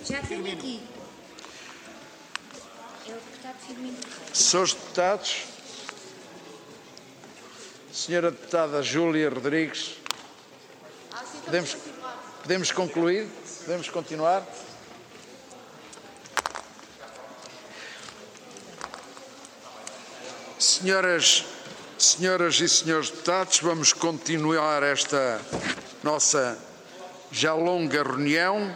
Já tenho aqui. É o deputado Firmino. Senhores deputados, senhora deputada Júlia Rodrigues, podemos concluir? Podemos continuar? Senhoras e senhores deputados, vamos continuar esta nossa já longa reunião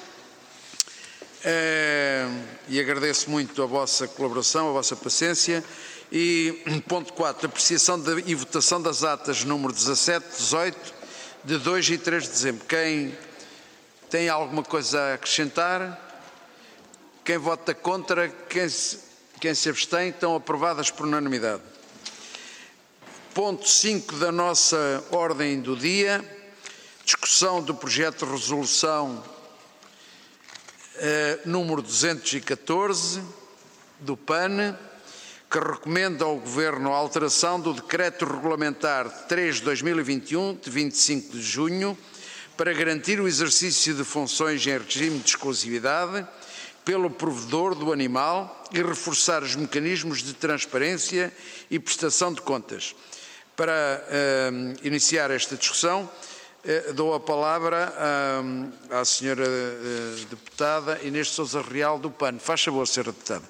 e agradeço muito a vossa colaboração, a vossa paciência. E ponto 4, apreciação e votação das atas número 17, 18, de 2 e 3 de dezembro. Quem tem alguma coisa a acrescentar? Quem vota contra? Quem se abstém? Estão aprovadas por unanimidade. Ponto 5 da nossa ordem do dia, discussão do projeto de resolução número 214 do PAN, que recomenda ao Governo a alteração do Decreto Regulamentar 3/2021, de 25 de junho, para garantir o exercício de funções em regime de exclusividade pelo provedor do animal e reforçar os mecanismos de transparência e prestação de contas. Para iniciar esta discussão, dou a palavra à senhora deputada Inês de Sousa Real, do PAN. Faz favor, senhora deputada.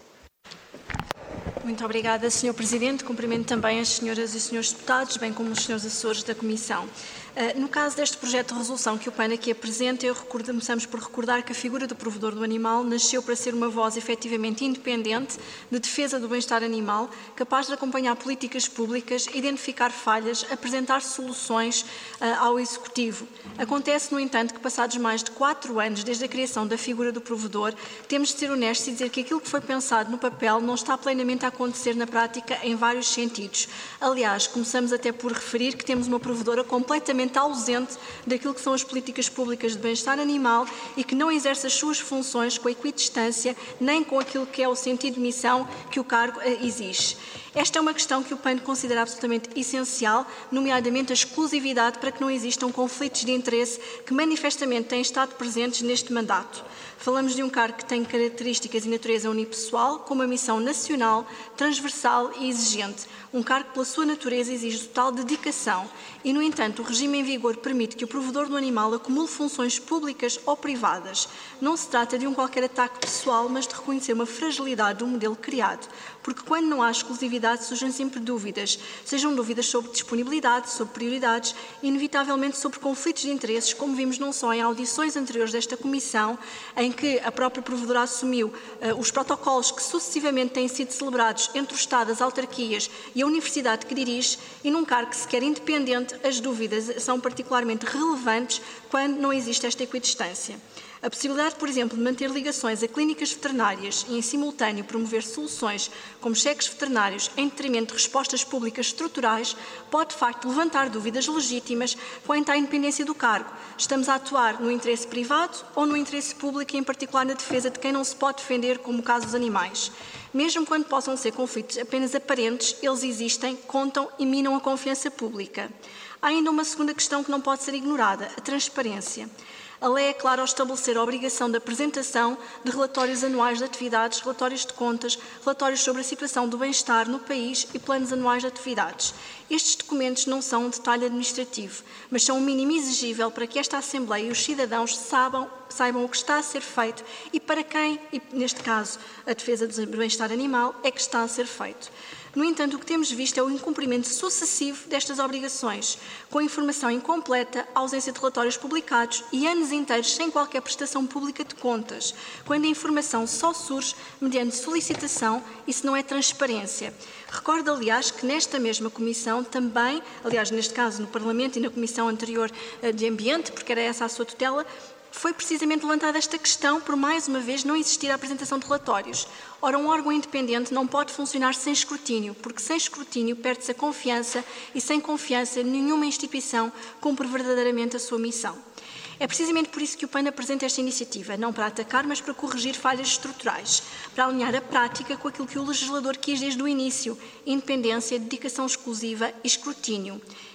Muito obrigada, Sr. Presidente. Cumprimento também as senhoras e senhores deputados, bem como os senhores assessores da Comissão. No caso deste projeto de resolução que o PAN aqui apresenta, começamos por recordar que a figura do provedor do animal nasceu para ser uma voz efetivamente independente de defesa do bem-estar animal, capaz de acompanhar políticas públicas, identificar falhas, apresentar soluções ao Executivo. Acontece, no entanto, que passados mais de 4 anos desde a criação da figura do provedor, temos de ser honestos e dizer que aquilo que foi pensado no papel não está plenamente a acontecer na prática em vários sentidos. Aliás, começamos até por referir que temos uma provedora completamente ausente daquilo que são as políticas públicas de bem-estar animal e que não exerce as suas funções com a equidistância nem com aquilo que é o sentido de missão que o cargo exige. Esta é uma questão que o PAN considera absolutamente essencial, nomeadamente a exclusividade, para que não existam conflitos de interesse que manifestamente têm estado presentes neste mandato. Falamos de um cargo que tem características e natureza unipessoal, com uma missão nacional, transversal e exigente. Um cargo que, pela sua natureza, exige total dedicação e, no entanto, o regime em vigor permite que o provedor do animal acumule funções públicas ou privadas. Não se trata de um qualquer ataque pessoal, mas de reconhecer uma fragilidade do modelo criado. Porque quando não há exclusividade surgem sempre dúvidas, sejam dúvidas sobre disponibilidade, sobre prioridades, inevitavelmente sobre conflitos de interesses, como vimos não só em audições anteriores desta Comissão, em que a própria provedora assumiu os protocolos que sucessivamente têm sido celebrados entre o Estado, as autarquias e a Universidade que dirige, e num cargo que se quer independente, as dúvidas são particularmente relevantes quando não existe esta equidistância. A possibilidade, por exemplo, de manter ligações a clínicas veterinárias e, em simultâneo, promover soluções como cheques veterinários em detrimento de respostas públicas estruturais pode, de facto, levantar dúvidas legítimas quanto à independência do cargo. Estamos a atuar no interesse privado ou no interesse público, e, em particular, na defesa de quem não se pode defender, como o caso dos animais. Mesmo quando possam ser conflitos apenas aparentes, eles existem, contam e minam a confiança pública. Há ainda uma segunda questão que não pode ser ignorada: a transparência. A lei é clara ao estabelecer a obrigação da apresentação de relatórios anuais de atividades, relatórios de contas, relatórios sobre a situação do bem-estar no país e planos anuais de atividades. Estes documentos não são um detalhe administrativo, mas são um mínimo exigível para que esta Assembleia e os cidadãos saibam o que está a ser feito e para quem, e neste caso a defesa do bem-estar animal, é que está a ser feito. No entanto, o que temos visto é o incumprimento sucessivo destas obrigações, com informação incompleta, ausência de relatórios publicados e anos inteiros sem qualquer prestação pública de contas, quando a informação só surge mediante solicitação. Isso não é transparência. Recordo, aliás, que nesta mesma Comissão também, aliás, neste caso no Parlamento e na Comissão anterior de Ambiente, porque era essa a sua tutela, foi precisamente levantada esta questão por, mais uma vez, não existir a apresentação de relatórios. Ora, um órgão independente não pode funcionar sem escrutínio, porque sem escrutínio perde-se a confiança e sem confiança nenhuma instituição cumpre verdadeiramente a sua missão. É precisamente por isso que o PAN apresenta esta iniciativa, não para atacar, mas para corrigir falhas estruturais, para alinhar a prática com aquilo que o legislador quis desde o início: independência, dedicação exclusiva e escrutínio.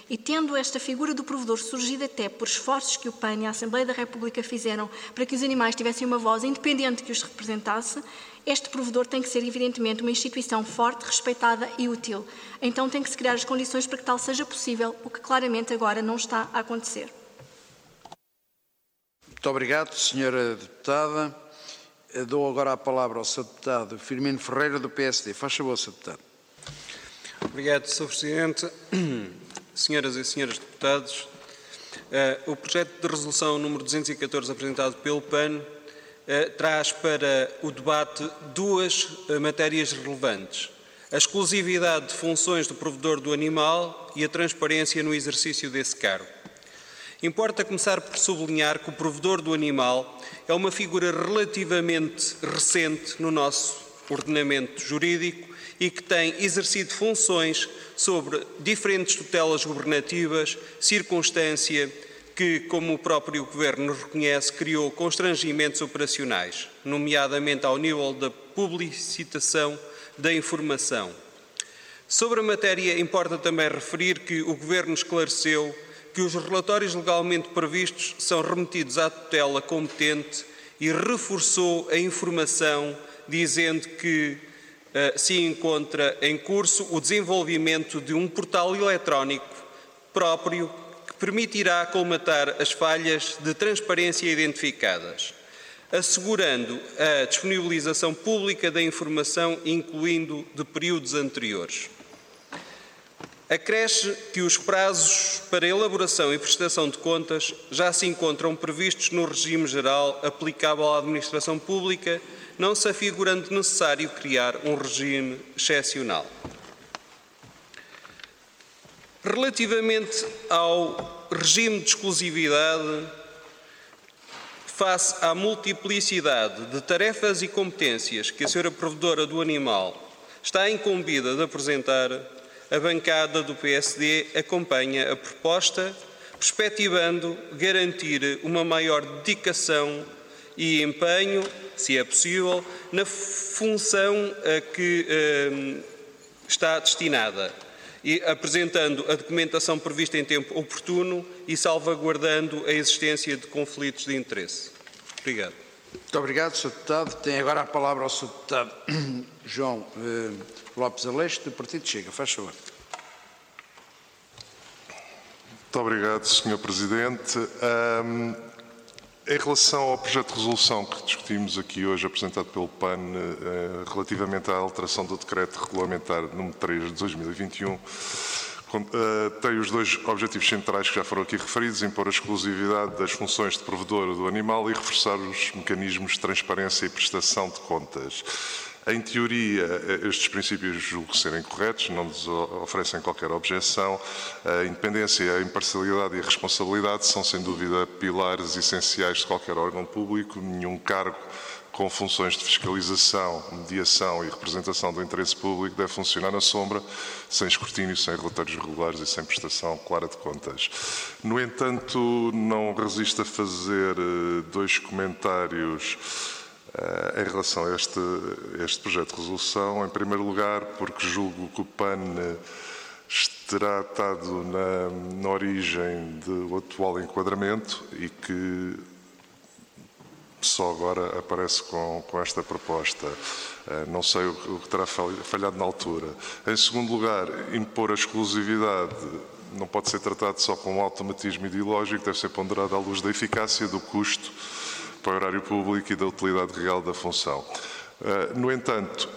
E tendo esta figura do provedor surgido até por esforços que o PAN e a Assembleia da República fizeram para que os animais tivessem uma voz independente que os representasse, este provedor tem que ser, evidentemente, uma instituição forte, respeitada e útil. Então tem que se criar as condições para que tal seja possível, o que claramente agora não está a acontecer. Muito obrigado, Sra. Deputada. Dou agora a palavra ao Sr. Deputado Firmino Ferreira, do PSD. Faz favor, Sr. Deputado. Obrigado, Sr. Presidente. Senhoras e senhores deputados, o projeto de resolução número 214 apresentado pelo PAN traz para o debate duas matérias relevantes: a exclusividade de funções do provedor do animal e a transparência no exercício desse cargo. Importa começar por sublinhar que o provedor do animal é uma figura relativamente recente no nosso ordenamento jurídico e que tem exercido funções sobre diferentes tutelas governativas, circunstância que, como o próprio Governo reconhece, criou constrangimentos operacionais, nomeadamente ao nível da publicitação da informação. Sobre a matéria, importa também referir que o Governo esclareceu que os relatórios legalmente previstos são remetidos à tutela competente e reforçou a informação, dizendo que se encontra em curso o desenvolvimento de um portal eletrónico próprio que permitirá colmatar as falhas de transparência identificadas, assegurando a disponibilização pública da informação, incluindo de períodos anteriores. Acresce que os prazos para elaboração e prestação de contas já se encontram previstos no regime geral aplicável à administração pública, não se afigurando necessário criar um regime excepcional. Relativamente ao regime de exclusividade, face à multiplicidade de tarefas e competências que a Sra. Provedora do animal está incumbida de apresentar, a bancada do PSD acompanha a proposta, perspectivando garantir uma maior dedicação e empenho, se é possível, na função a que está destinada, e apresentando a documentação prevista em tempo oportuno e salvaguardando a existência de conflitos de interesse. Obrigado. Muito obrigado, Sr. Deputado. Tem agora a palavra ao Sr. Deputado João Lopes Aleixo, do Partido Chega. Faz favor. Muito obrigado, Sr. Presidente. Em relação ao projeto de resolução que discutimos aqui hoje, apresentado pelo PAN, relativamente à alteração do decreto regulamentar número 3 de 2021, tem os dois objetivos centrais que já foram aqui referidos: impor a exclusividade das funções de provedor do animal e reforçar os mecanismos de transparência e prestação de contas. Em teoria, estes princípios julgo serem corretos, não nos oferecem qualquer objeção. A independência, a imparcialidade e a responsabilidade são, sem dúvida, pilares essenciais de qualquer órgão público. Nenhum cargo com funções de fiscalização, mediação e representação do interesse público deve funcionar na sombra, sem escrutínio, sem relatórios regulares e sem prestação clara de contas. No entanto, não resisto a fazer dois comentários em relação a este projeto de resolução. Em primeiro lugar, porque julgo que o PAN terá estado na origem do atual enquadramento e que só agora aparece com esta proposta. Não sei o que terá falhado na altura. Em segundo lugar, impor a exclusividade não pode ser tratado só com um automatismo ideológico, deve ser ponderado à luz da eficácia, do custo para o erário público e da utilidade real da função. No entanto,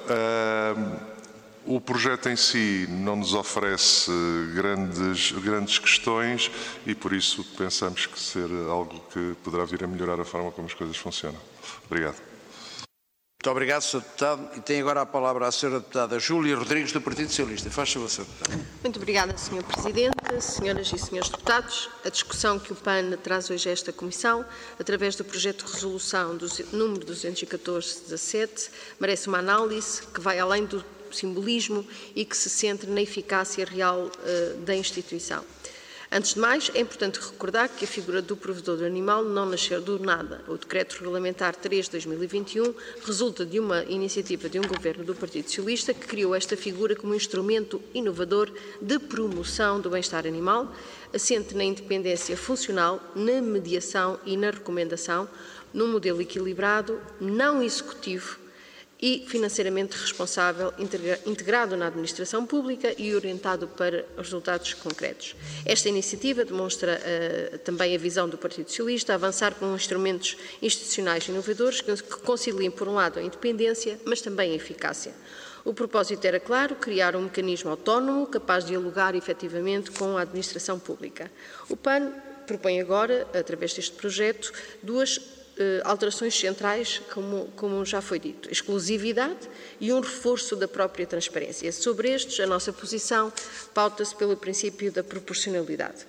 o projeto em si não nos oferece grandes questões e, por isso, pensamos que ser algo que poderá vir a melhorar a forma como as coisas funcionam. Obrigado. Muito obrigado, Sr. Deputado. E tem agora a palavra a Sra. Deputada Júlia Rodrigues, do Partido Socialista. Faz favor, Sr. Deputado. Muito obrigada, Sr. Presidente, senhoras e senhores deputados. A discussão que o PAN traz hoje a esta Comissão, através do projeto de resolução número 214/17, merece uma análise que vai além do simbolismo e que se centre na eficácia real da instituição. Antes de mais, é importante recordar que a figura do provedor do animal não nasceu do nada. O Decreto Regulamentar 3 de 2021 resulta de uma iniciativa de um governo do Partido Socialista que criou esta figura como um instrumento inovador de promoção do bem-estar animal, assente na independência funcional, na mediação e na recomendação, num modelo equilibrado, não executivo e financeiramente responsável, integrado na administração pública e orientado para resultados concretos. Esta iniciativa demonstra também a visão do Partido Socialista, avançar com instrumentos institucionais inovadores que conciliem, por um lado, a independência, mas também a eficácia. O propósito era, claro, criar um mecanismo autónomo capaz de dialogar efetivamente com a administração pública. O PAN propõe agora, através deste projeto, duas alterações centrais, como já foi dito, exclusividade e um reforço da própria transparência. Sobre estes, a nossa posição pauta-se pelo princípio da proporcionalidade.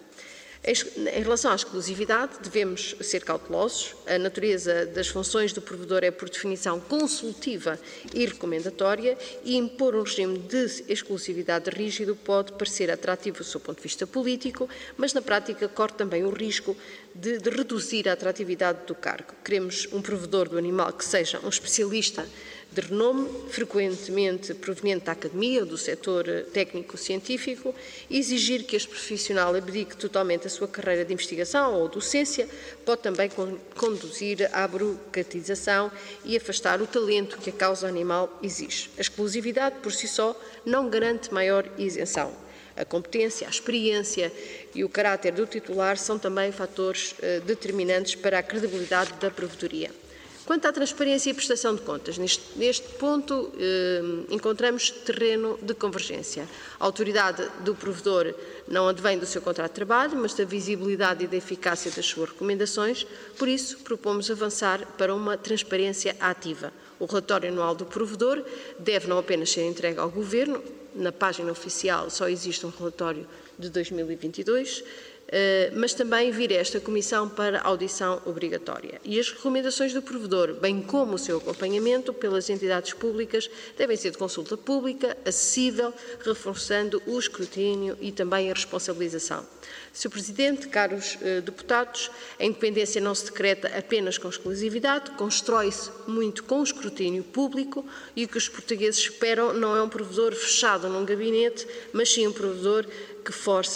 Em relação à exclusividade, devemos ser cautelosos. A natureza das funções do provedor é, por definição, consultiva e recomendatória, e impor um regime de exclusividade rígido pode parecer atrativo do seu ponto de vista político, mas na prática corre também o risco de reduzir a atratividade do cargo. Queremos um provedor do animal que seja um especialista de renome, frequentemente proveniente da academia ou do setor técnico-científico, e exigir que este profissional abdique totalmente a sua carreira de investigação ou docência pode também conduzir à burocratização e afastar o talento que a causa animal exige. A exclusividade, por si só, não garante maior isenção. A competência, a experiência e o caráter do titular são também fatores determinantes para a credibilidade da provedoria. Quanto à transparência e prestação de contas, neste ponto encontramos terreno de convergência. A autoridade do provedor não advém do seu contrato de trabalho, mas da visibilidade e da eficácia das suas recomendações, por isso propomos avançar para uma transparência ativa. O relatório anual do provedor deve não apenas ser entregue ao Governo, na página oficial só existe um relatório de 2022, mas também vir a esta Comissão para audição obrigatória. E as recomendações do provedor, bem como o seu acompanhamento pelas entidades públicas, devem ser de consulta pública, acessível, reforçando o escrutínio e também a responsabilização. Sr. Presidente, caros deputados, a independência não se decreta apenas com exclusividade, constrói-se muito com o escrutínio público, e o que os portugueses esperam não é um provedor fechado num gabinete, mas sim um provedor que force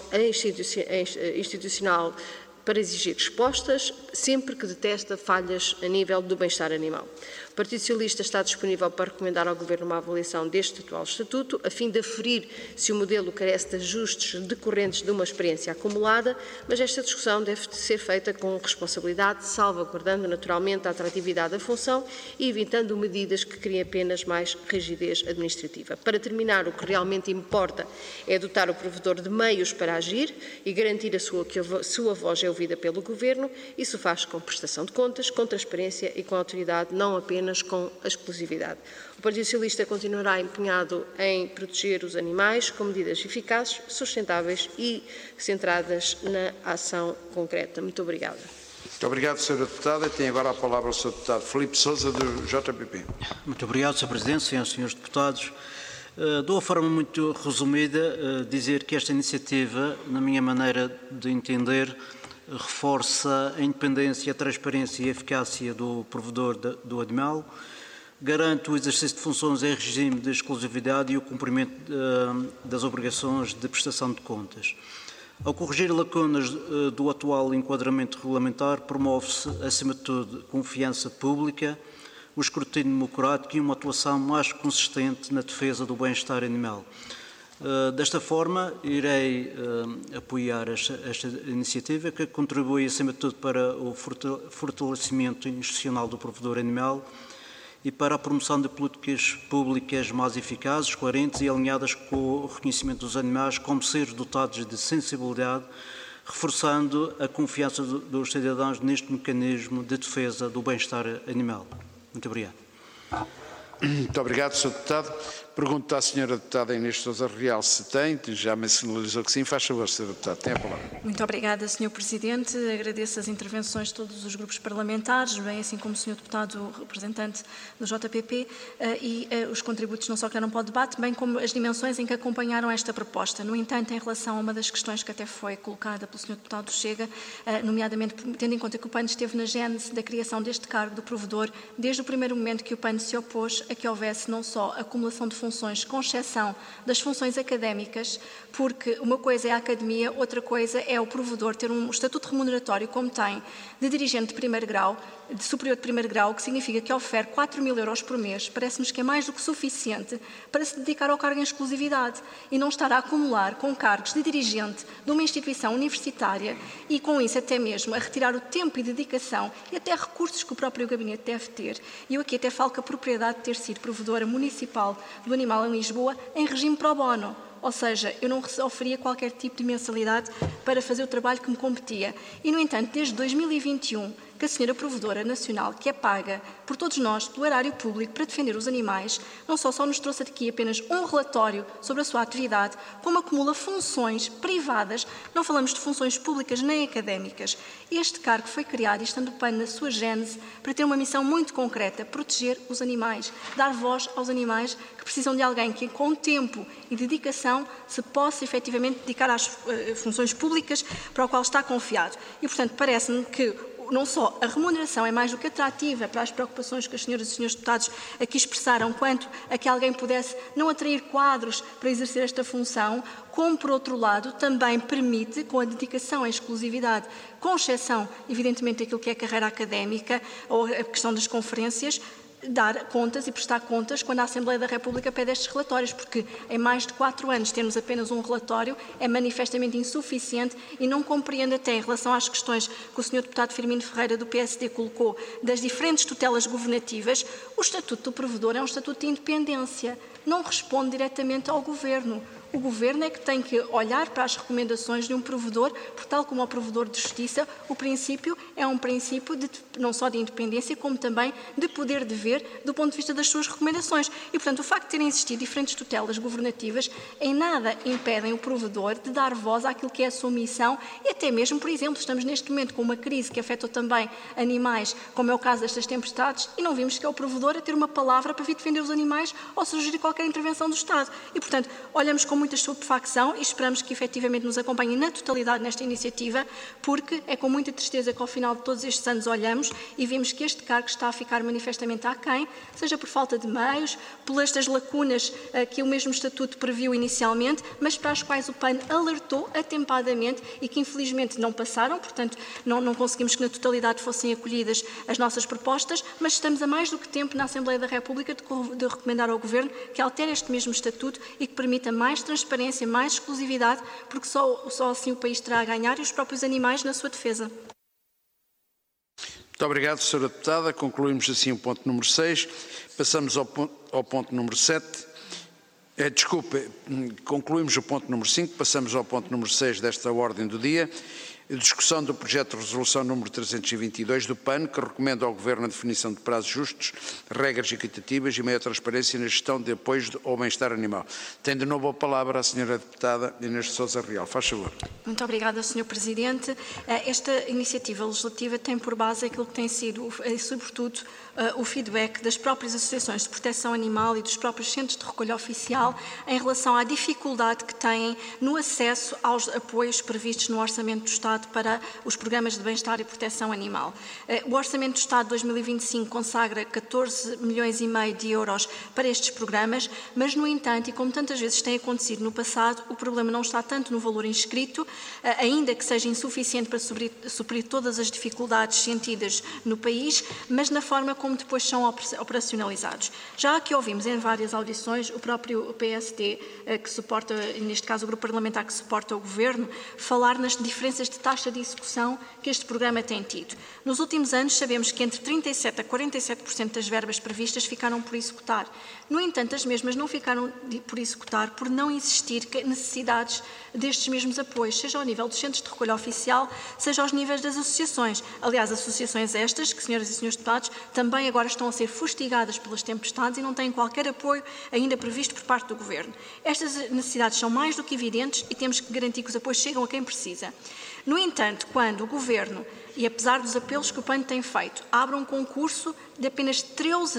a institucional para exigir respostas, sempre que detecta falhas a nível do bem-estar animal. O Partido Socialista está disponível para recomendar ao Governo uma avaliação deste atual Estatuto, a fim de aferir se o modelo carece de ajustes decorrentes de uma experiência acumulada, mas esta discussão deve ser feita com responsabilidade, salvaguardando naturalmente a atratividade da função e evitando medidas que criem apenas mais rigidez administrativa. Para terminar, o que realmente importa é dotar o provedor de meios para agir e garantir que a sua voz é ouvida pelo Governo. Isso faz com prestação de contas, com transparência e com autoridade, não apenas com a exclusividade. O Partido Socialista continuará empenhado em proteger os animais com medidas eficazes, sustentáveis e centradas na ação concreta. Muito obrigada. Muito obrigado, Sra. Deputada. Tem agora a palavra o Sr. Deputado Filipe Sousa, do JPP. Muito obrigado, Sr. Presidente, senhoras e senhores deputados. De uma forma muito resumida, dizer que esta iniciativa, na minha maneira de entender, reforça a independência, a transparência e a eficácia do provedor do animal, garante o exercício de funções em regime de exclusividade e o cumprimento das obrigações de prestação de contas. Ao corrigir lacunas do atual enquadramento regulamentar, promove-se, acima de tudo, confiança pública, o escrutínio democrático e uma atuação mais consistente na defesa do bem-estar animal. Desta forma, irei apoiar esta iniciativa, que contribui, acima de tudo, para o fortalecimento institucional do provedor animal e para a promoção de políticas públicas mais eficazes, coerentes e alinhadas com o reconhecimento dos animais como seres dotados de sensibilidade, reforçando a confiança dos cidadãos neste mecanismo de defesa do bem-estar animal. Muito obrigado. Muito obrigado, Sr. Deputado. Pergunto à senhora deputada Inês Sousa Real se tem, já me sinalizou que sim. Faz favor, senhora deputada, tem a palavra. Muito obrigada, Sr. Presidente. Agradeço as intervenções de todos os grupos parlamentares, bem assim como o Sr. Deputado representante do JPP, e os contributos não só que deram para o debate, bem como as dimensões em que acompanharam esta proposta. No entanto, em relação a uma das questões que até foi colocada pelo Sr. Deputado do Chega, nomeadamente tendo em conta que o PAN esteve na gênese da criação deste cargo do provedor, desde o primeiro momento que o PAN se opôs a que houvesse não só acumulação de funções, com exceção das funções académicas, porque uma coisa é a academia, outra coisa é o provedor ter um estatuto remuneratório, como tem, de dirigente de primeiro grau, de superior de primeiro grau, o que significa que oferece 4.000 euros por mês. Parece-nos que é mais do que suficiente para se dedicar ao cargo em exclusividade e não estar a acumular com cargos de dirigente de uma instituição universitária e, com isso, até mesmo a retirar o tempo e dedicação e até recursos que o próprio gabinete deve ter. E eu aqui até falo que a propriedade de ter sido provedora municipal do animal em Lisboa em regime pro bono. Ou seja, eu não oferia qualquer tipo de mensalidade para fazer o trabalho que me competia. E, no entanto, desde 2021, que a senhora provedora nacional, que é paga por todos nós, pelo erário público, para defender os animais, não só nos trouxe aqui apenas um relatório sobre a sua atividade, como acumula funções privadas, não falamos de funções públicas nem académicas. Este cargo foi criado, estando o PAN na sua gênese, para ter uma missão muito concreta, proteger os animais, dar voz aos animais que precisam de alguém que, com tempo e dedicação, se possa efetivamente dedicar às funções públicas para o qual está confiado. E, portanto, parece-me que não só a remuneração é mais do que atrativa para as preocupações que as senhoras e senhores deputados aqui expressaram, quanto a que alguém pudesse não atrair quadros para exercer esta função, como, por outro lado, também permite, com a dedicação à exclusividade, com exceção, evidentemente, daquilo que é a carreira académica ou a questão das conferências, dar contas e prestar contas quando a Assembleia da República pede estes relatórios, porque em mais de 4 anos termos apenas um relatório é manifestamente insuficiente e não compreende até em relação às questões que o Sr. Deputado Firmino Ferreira do PSD colocou das diferentes tutelas governativas. O Estatuto do Provedor é um Estatuto de independência, não responde diretamente ao Governo. O Governo é que tem que olhar para as recomendações de um provedor, porque tal como o provedor de justiça, o princípio é um princípio não só de independência, como também de poder dever do ponto de vista das suas recomendações. E, portanto, o facto de terem existido diferentes tutelas governativas em nada impedem o provedor de dar voz àquilo que é a sua missão e até mesmo, por exemplo, estamos neste momento com uma crise que afetou também animais, como é o caso destas tempestades, e não vimos que é o provedor a ter uma palavra para vir defender os animais ou sugerir qualquer intervenção do Estado. E, portanto, olhamos com muita estupefacção e esperamos que efetivamente nos acompanhem na totalidade nesta iniciativa, porque é com muita tristeza que ao final de todos estes anos olhamos e vimos que este cargo está a ficar manifestamente aquém, seja por falta de meios, por estas lacunas que o mesmo Estatuto previu inicialmente, mas para as quais o PAN alertou atempadamente e que infelizmente não passaram, portanto não conseguimos que na totalidade fossem acolhidas as nossas propostas, mas estamos a mais do que tempo na Assembleia da República de recomendar ao Governo que altere este mesmo Estatuto e que permita mais transparência, mais exclusividade, porque só assim o país terá a ganhar e os próprios animais na sua defesa. Muito obrigado, Sra. Deputada. Concluímos assim o ponto número 6. Passamos ao ponto número 7. Concluímos o ponto número 5. Passamos ao ponto número 6 desta ordem do dia. Discussão do projeto de resolução número 322 do PAN, que recomenda ao Governo a definição de prazos justos, regras equitativas e maior transparência na gestão de apoios ao bem-estar animal. Tem de novo a palavra a senhora deputada Inês Sousa Real. Faz favor. Muito obrigada, Sr. Presidente. Esta iniciativa legislativa tem por base aquilo que tem sido, sobretudo, o feedback das próprias associações de proteção animal e dos próprios centros de recolha oficial em relação à dificuldade que têm no acesso aos apoios previstos no Orçamento do Estado para os programas de bem-estar e proteção animal. O Orçamento do Estado de 2025 consagra 14,5 milhões de euros para estes programas, mas, no entanto, e como tantas vezes tem acontecido no passado, o problema não está tanto no valor inscrito, ainda que seja insuficiente para suprir todas as dificuldades sentidas no país, mas na forma como depois são operacionalizados. Já aqui ouvimos em várias audições o próprio PSD, que suporta, neste caso o grupo parlamentar que suporta o Governo, falar nas diferenças de taxa de execução que este programa tem tido. Nos últimos anos, sabemos que entre 37% a 47% das verbas previstas ficaram por executar. No entanto, as mesmas não ficaram por executar por não existir necessidades destes mesmos apoios, seja ao nível dos centros de recolha oficial, seja aos níveis das associações. Aliás, associações estas, que, senhoras e senhores deputados, também agora estão a ser fustigadas pelas tempestades e não têm qualquer apoio ainda previsto por parte do Governo. Estas necessidades são mais do que evidentes e temos que garantir que os apoios chegam a quem precisa. No entanto, quando o Governo, e apesar dos apelos que o PAN tem feito, abre um concurso de apenas 13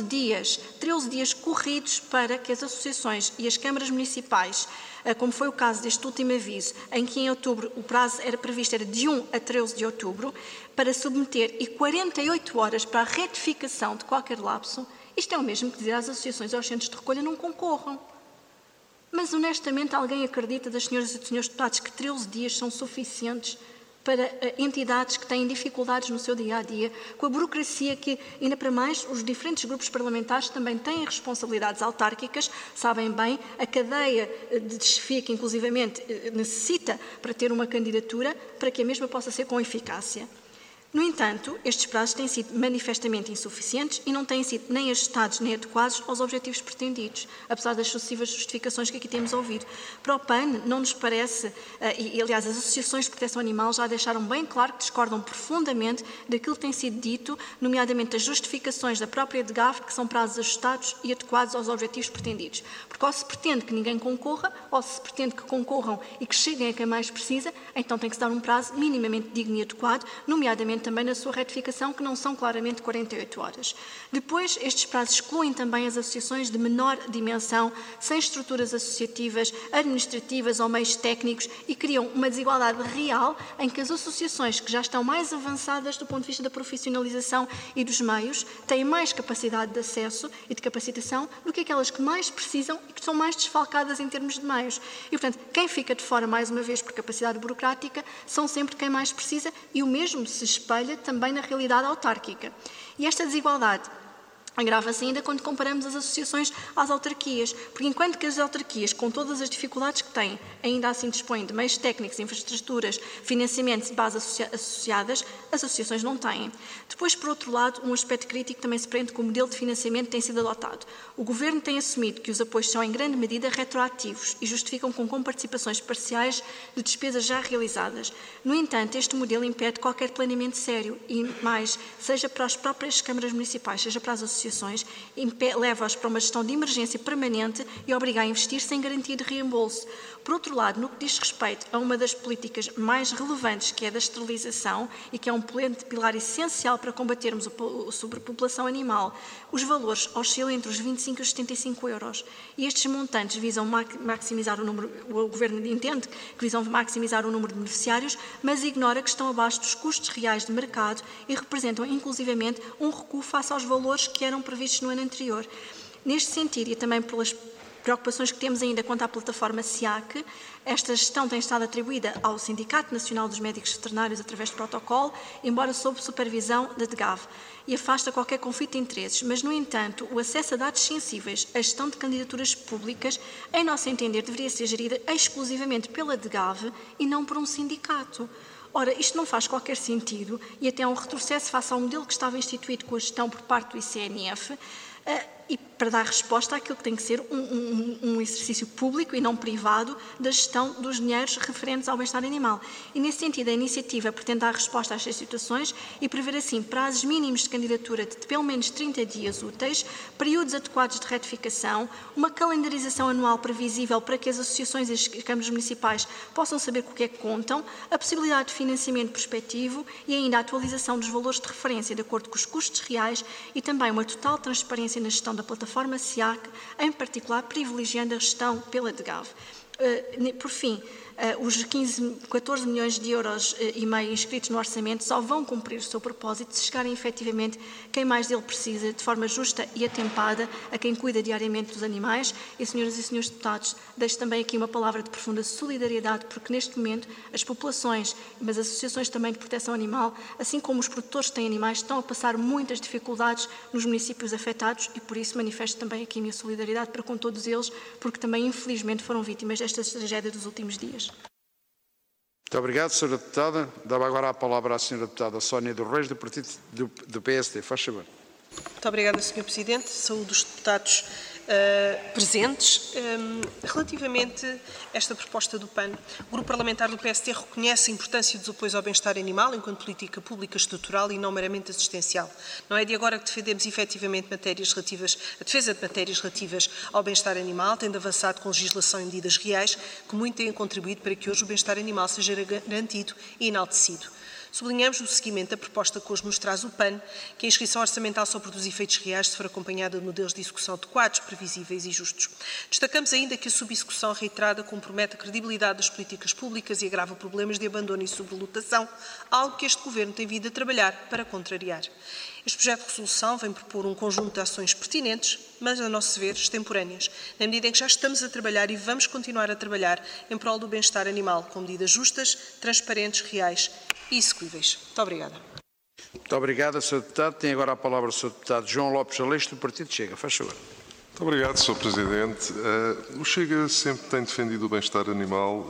dias corridos para que as associações e as câmaras municipais, como foi o caso deste último aviso, em que em outubro o prazo era previsto era de 1 a 13 de outubro, para submeter e 48 horas para a retificação de qualquer lapso, isto é o mesmo que dizer às associações e aos centros de recolha não concorram. Mas, honestamente, alguém acredita, das senhoras e dos senhores deputados, que 13 dias são suficientes para entidades que têm dificuldades no seu dia-a-dia, com a burocracia que, ainda para mais, os diferentes grupos parlamentares também têm responsabilidades autárquicas, sabem bem, a cadeia de chefia que, inclusivamente, necessita para ter uma candidatura, para que a mesma possa ser com eficácia. No entanto, estes prazos têm sido manifestamente insuficientes e não têm sido nem ajustados nem adequados aos objetivos pretendidos, apesar das sucessivas justificações que aqui temos ouvido. Para o PAN, não nos parece, e aliás as associações de proteção animal já deixaram bem claro que discordam profundamente daquilo que tem sido dito, nomeadamente as justificações da própria DGAF, que são prazos ajustados e adequados aos objetivos pretendidos. Porque ou se pretende que ninguém concorra, ou se pretende que concorram e que cheguem a quem mais precisa, então tem que se dar um prazo minimamente digno e adequado, nomeadamente também na sua retificação, que não são claramente 48 horas. Depois, estes prazos excluem também as associações de menor dimensão, sem estruturas associativas, administrativas ou meios técnicos e criam uma desigualdade real em que as associações que já estão mais avançadas do ponto de vista da profissionalização e dos meios têm mais capacidade de acesso e de capacitação do que aquelas que mais precisam e que são mais desfalcadas em termos de meios. E, portanto, quem fica de fora, mais uma vez, por capacidade burocrática, são sempre quem mais precisa e o mesmo se espelha também na realidade autárquica. E esta desigualdade agrava-se ainda quando comparamos as associações às autarquias, porque enquanto que as autarquias, com todas as dificuldades que têm, ainda assim dispõem de meios técnicos, infraestruturas, financiamentos e bases associadas, as associações não têm. Depois, por outro lado, um aspecto crítico também se prende com o modelo de financiamento que tem sido adotado. O Governo tem assumido que os apoios são em grande medida retroativos e justificam com comparticipações parciais de despesas já realizadas. No entanto, este modelo impede qualquer planeamento sério e, mais, seja para as próprias câmaras municipais, seja para as associações, leva-os para uma gestão de emergência permanente e obriga a investir sem garantia de reembolso. Por outro lado, no que diz respeito a uma das políticas mais relevantes, que é a da esterilização, e que é um pilar essencial para combatermos a sobrepopulação animal, os valores oscilam entre os 25 e os 75 euros. E estes montantes visam maximizar o número, o Governo entende que visam maximizar o número de beneficiários, mas ignora que estão abaixo dos custos reais de mercado e representam, inclusivamente, um recuo face aos valores que eram previstos no ano anterior. Neste sentido, e também pelas preocupações que temos ainda quanto à plataforma SIAC, esta gestão tem estado atribuída ao Sindicato Nacional dos Médicos Veterinários através de protocolo, embora sob supervisão da DGAV, e afasta qualquer conflito de interesses. Mas, no entanto, o acesso a dados sensíveis, a gestão de candidaturas públicas, em nosso entender, deveria ser gerida exclusivamente pela DGAV e não por um sindicato. Ora, isto não faz qualquer sentido e até é um retrocesso face ao modelo que estava instituído com a gestão por parte do ICNF e para dar resposta àquilo que tem que ser um exercício público e não privado da gestão dos dinheiros referentes ao bem-estar animal. E, nesse sentido, a iniciativa pretende dar resposta a estas situações e prever, assim, prazos mínimos de candidatura de pelo menos 30 dias úteis, períodos adequados de retificação, uma calendarização anual previsível para que as associações e as câmaras municipais possam saber com o que é que contam, a possibilidade de financiamento prospectivo e ainda a atualização dos valores de referência de acordo com os custos reais e também uma total transparência na gestão da plataforma SIAC, em particular privilegiando a gestão pela DGAV. Por fim, os 14 milhões de euros e meio inscritos no orçamento só vão cumprir o seu propósito se chegarem efetivamente quem mais dele precisa, de forma justa e atempada, a quem cuida diariamente dos animais. E, senhoras e senhores deputados, deixo também aqui uma palavra de profunda solidariedade, porque neste momento as populações, mas as associações também de proteção animal, assim como os produtores que têm animais, estão a passar muitas dificuldades nos municípios afetados e por isso manifesto também aqui a minha solidariedade para com todos eles, porque também infelizmente foram vítimas desta tragédia dos últimos dias. Muito obrigado, Sra. Deputada. Dava agora a palavra à Sra. Deputada Sónia dos Reis, do partido do PSD. Faz favor. Muito obrigada, Sr. Presidente. Saúdo os deputados presentes. Relativamente a esta proposta do PAN, o Grupo Parlamentar do PSD reconhece a importância dos apoios ao bem-estar animal enquanto política pública estrutural e não meramente assistencial. Não é de agora que defendemos efetivamente a defesa de matérias relativas ao bem-estar animal, tendo avançado com legislação e medidas reais que muito têm contribuído para que hoje o bem-estar animal seja garantido e enaltecido. Sublinhamos o seguimento da proposta que hoje nos traz o PAN, que a inscrição orçamental só produz efeitos reais se for acompanhada de modelos de execução adequados, previsíveis e justos. Destacamos ainda que a subexecução reiterada compromete a credibilidade das políticas públicas e agrava problemas de abandono e sobrelotação, algo que este Governo tem vindo a trabalhar para contrariar. Este projeto de resolução vem propor um conjunto de ações pertinentes, mas, a nosso ver, extemporâneas, na medida em que já estamos a trabalhar e vamos continuar a trabalhar em prol do bem-estar animal, com medidas justas, transparentes, reais e execuíveis. Muito obrigada. Muito obrigado, Sr. Deputado. Tem agora a palavra o Sr. Deputado João Lopes Aleixo, do Partido Chega. Faz favor. Muito obrigado, Sr. Presidente. O Chega sempre tem defendido o bem-estar animal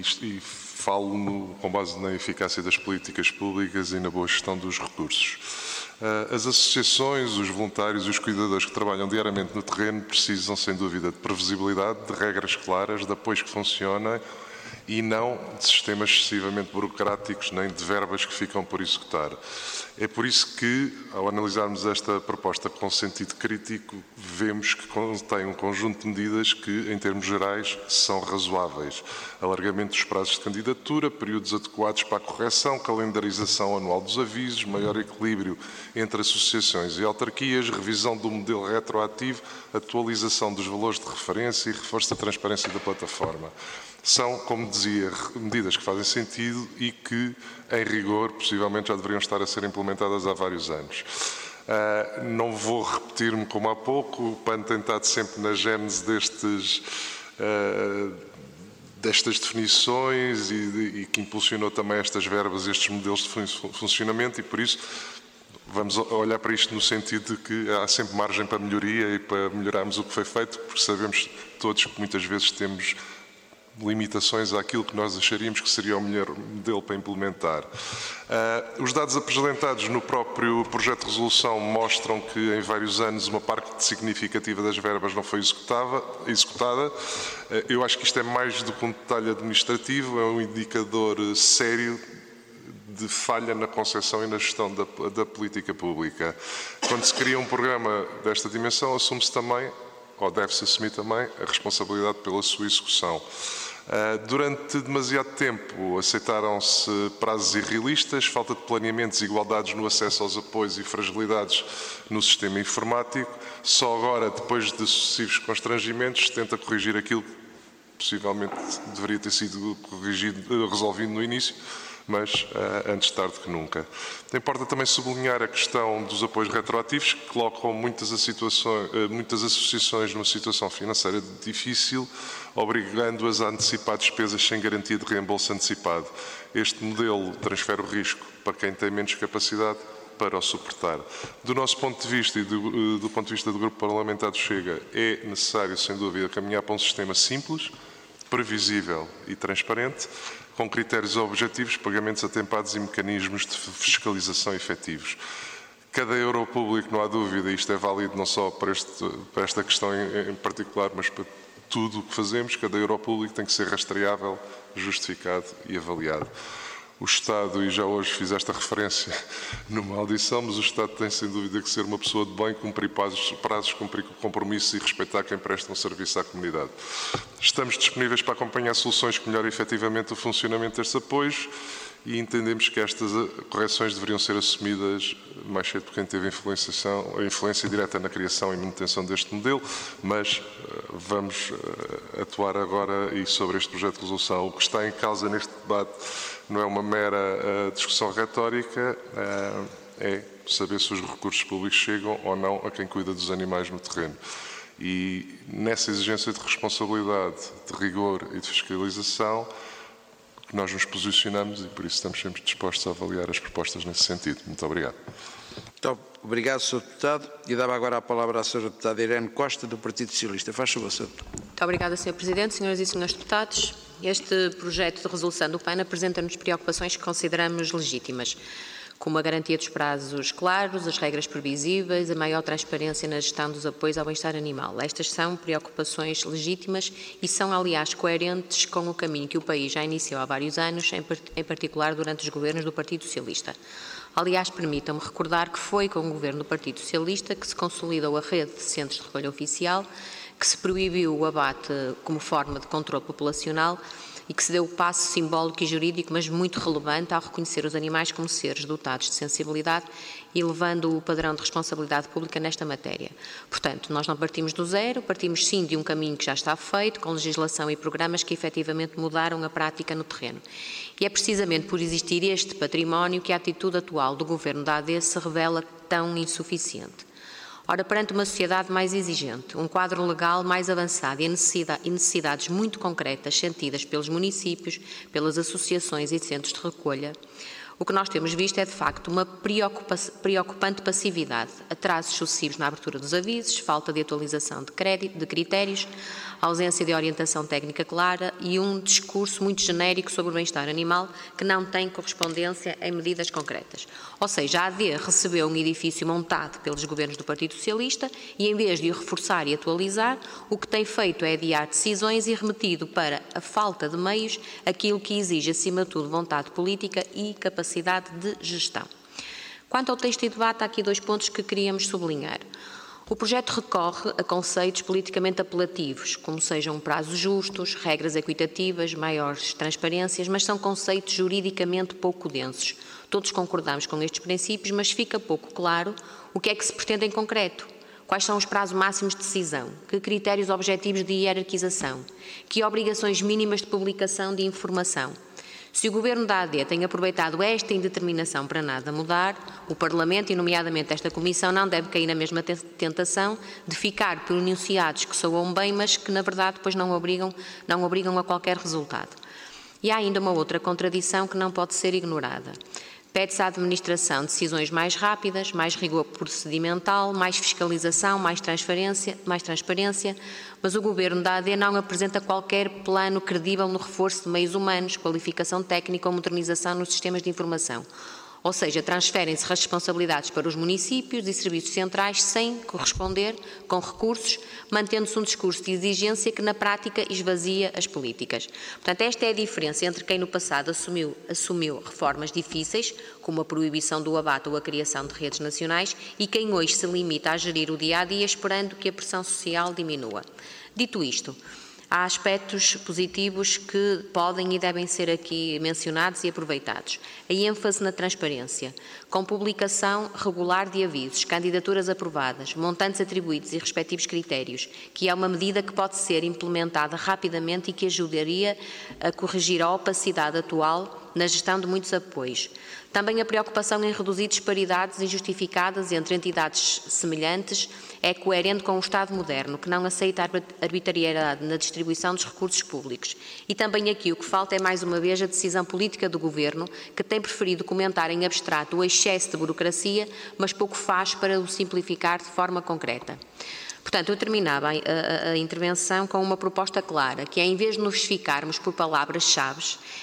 e falo com base na eficácia das políticas públicas e na boa gestão dos recursos. As associações, os voluntários e os cuidadores que trabalham diariamente no terreno precisam, sem dúvida, de previsibilidade, de regras claras, de apoios que funcionem e não de sistemas excessivamente burocráticos nem de verbas que ficam por executar. É por isso que, ao analisarmos esta proposta com sentido crítico, vemos que contém um conjunto de medidas que, em termos gerais, são razoáveis. Alargamento dos prazos de candidatura, períodos adequados para a correção, calendarização anual dos avisos, maior equilíbrio entre associações e autarquias, revisão do modelo retroativo, atualização dos valores de referência e reforço da transparência da plataforma. São, como dizia, medidas que fazem sentido e que, em rigor, possivelmente já deveriam estar a ser implementadas há vários anos. Não vou repetir-me como há pouco, o PAN tem estado sempre na gênese destas definições e que impulsionou também estas verbas, estes modelos de funcionamento e, por isso, vamos olhar para isto no sentido de que há sempre margem para melhoria e para melhorarmos o que foi feito, porque sabemos todos que muitas vezes temos limitações àquilo que nós acharíamos que seria o melhor modelo para implementar. Os dados apresentados no próprio projeto de resolução mostram que em vários anos uma parte significativa das verbas não foi executada. Eu acho que isto é mais do que um detalhe administrativo, é um indicador sério de falha na concepção e na gestão da política pública. Quando se cria um programa desta dimensão, assume-se também, ou deve-se assumir também, a responsabilidade pela sua execução. Durante demasiado tempo aceitaram-se prazos irrealistas, falta de planeamento, desigualdades no acesso aos apoios e fragilidades no sistema informático. Só agora, depois de sucessivos constrangimentos, se tenta corrigir aquilo que possivelmente deveria ter sido resolvido no início, mas antes tarde que nunca. Importa também sublinhar a questão dos apoios retroativos, que colocam muitas associações numa situação financeira difícil, obrigando-as a antecipar despesas sem garantia de reembolso antecipado. Este modelo transfere o risco para quem tem menos capacidade para o suportar. Do nosso ponto de vista e do ponto de vista do Grupo Parlamentar do Chega, é necessário, sem dúvida, caminhar para um sistema simples, previsível e transparente, com critérios objetivos, pagamentos atempados e mecanismos de fiscalização efetivos. Cada euro público, não há dúvida, isto é válido não só para esta questão em particular, mas para tudo o que fazemos, cada euro público tem que ser rastreável, justificado e avaliado. O Estado, e já hoje fiz esta referência numa audição, mas o Estado tem sem dúvida que ser uma pessoa de bem, cumprir prazos, cumprir compromissos e respeitar quem presta um serviço à comunidade. Estamos disponíveis para acompanhar soluções que melhorem efetivamente o funcionamento destes apoios e entendemos que estas correções deveriam ser assumidas mais cedo por quem teve influência direta na criação e manutenção deste modelo, mas vamos atuar agora e sobre este projeto de resolução. O que está em causa neste debate não é uma mera discussão retórica, é saber se os recursos públicos chegam ou não a quem cuida dos animais no terreno. E nessa exigência de responsabilidade, de rigor e de fiscalização, nós nos posicionamos e por isso estamos sempre dispostos a avaliar as propostas nesse sentido. Muito obrigado. Obrigado, Sr. Deputado. E dava agora a palavra à Sra. Deputada Irene Costa, do Partido Socialista. Faz favor, Sr. Deputado. Muito obrigada, Sr. Presidente. Senhoras e senhores deputados, este projeto de resolução do PAN apresenta-nos preocupações que consideramos legítimas, como a garantia dos prazos claros, as regras previsíveis, a maior transparência na gestão dos apoios ao bem-estar animal. Estas são preocupações legítimas e são, aliás, coerentes com o caminho que o país já iniciou há vários anos, em particular durante os governos do Partido Socialista. Aliás, permitam-me recordar que foi com o governo do Partido Socialista que se consolidou a rede de centros de recolha oficial, que se proibiu o abate como forma de controle populacional e que se deu o passo simbólico e jurídico, mas muito relevante, ao reconhecer os animais como seres dotados de sensibilidade e elevando o padrão de responsabilidade pública nesta matéria. Portanto, nós não partimos do zero, partimos sim de um caminho que já está feito, com legislação e programas que efetivamente mudaram a prática no terreno. E é precisamente por existir este património que a atitude atual do Governo da AD se revela tão insuficiente. Ora, perante uma sociedade mais exigente, um quadro legal mais avançado e necessidades muito concretas sentidas pelos municípios, pelas associações e centros de recolha, o que nós temos visto é, de facto, uma preocupante passividade, atrasos sucessivos na abertura dos avisos, falta de atualização de critérios, ausência de orientação técnica clara e um discurso muito genérico sobre o bem-estar animal que não tem correspondência em medidas concretas. Ou seja, a AD recebeu um edifício montado pelos governos do Partido Socialista e, em vez de o reforçar e atualizar, o que tem feito é adiar decisões e remetido para a falta de meios aquilo que exige, acima de tudo, vontade política e capacidade de gestão. Quanto ao texto e debate, há aqui dois pontos que queríamos sublinhar. O projeto recorre a conceitos politicamente apelativos, como sejam prazos justos, regras equitativas, maiores transparências, mas são conceitos juridicamente pouco densos. Todos concordamos com estes princípios, mas fica pouco claro o que é que se pretende em concreto. Quais são os prazos máximos de decisão? Que critérios objetivos de hierarquização? Que obrigações mínimas de publicação de informação? Se o Governo da AD tem aproveitado esta indeterminação para nada mudar, o Parlamento, e nomeadamente esta Comissão, não deve cair na mesma tentação de ficar por enunciados que soam bem, mas que na verdade depois não obrigam a qualquer resultado. E há ainda uma outra contradição que não pode ser ignorada. Pede-se à administração decisões mais rápidas, mais rigor procedimental, mais fiscalização, mais transparência, mas o Governo da AD não apresenta qualquer plano credível no reforço de meios humanos, qualificação técnica ou modernização nos sistemas de informação. Ou seja, transferem-se responsabilidades para os municípios e serviços centrais sem corresponder com recursos, mantendo-se um discurso de exigência que na prática esvazia as políticas. Portanto, esta é a diferença entre quem no passado assumiu reformas difíceis, como a proibição do abate ou a criação de redes nacionais, e quem hoje se limita a gerir o dia-a-dia esperando que a pressão social diminua. Dito isto, há aspectos positivos que podem e devem ser aqui mencionados e aproveitados. A ênfase na transparência, com publicação regular de avisos, candidaturas aprovadas, montantes atribuídos e respectivos critérios, que é uma medida que pode ser implementada rapidamente e que ajudaria a corrigir a opacidade atual na gestão de muitos apoios. Também a preocupação em reduzir disparidades injustificadas entre entidades semelhantes é coerente com o Estado moderno, que não aceita a arbitrariedade na distribuição dos recursos públicos. E também aqui o que falta é, mais uma vez, a decisão política do Governo, que tem preferido comentar em abstrato o excesso de burocracia, mas pouco faz para o simplificar de forma concreta. Portanto, eu terminava a intervenção com uma proposta clara, que é, em vez de nos ficarmos por palavras-chave,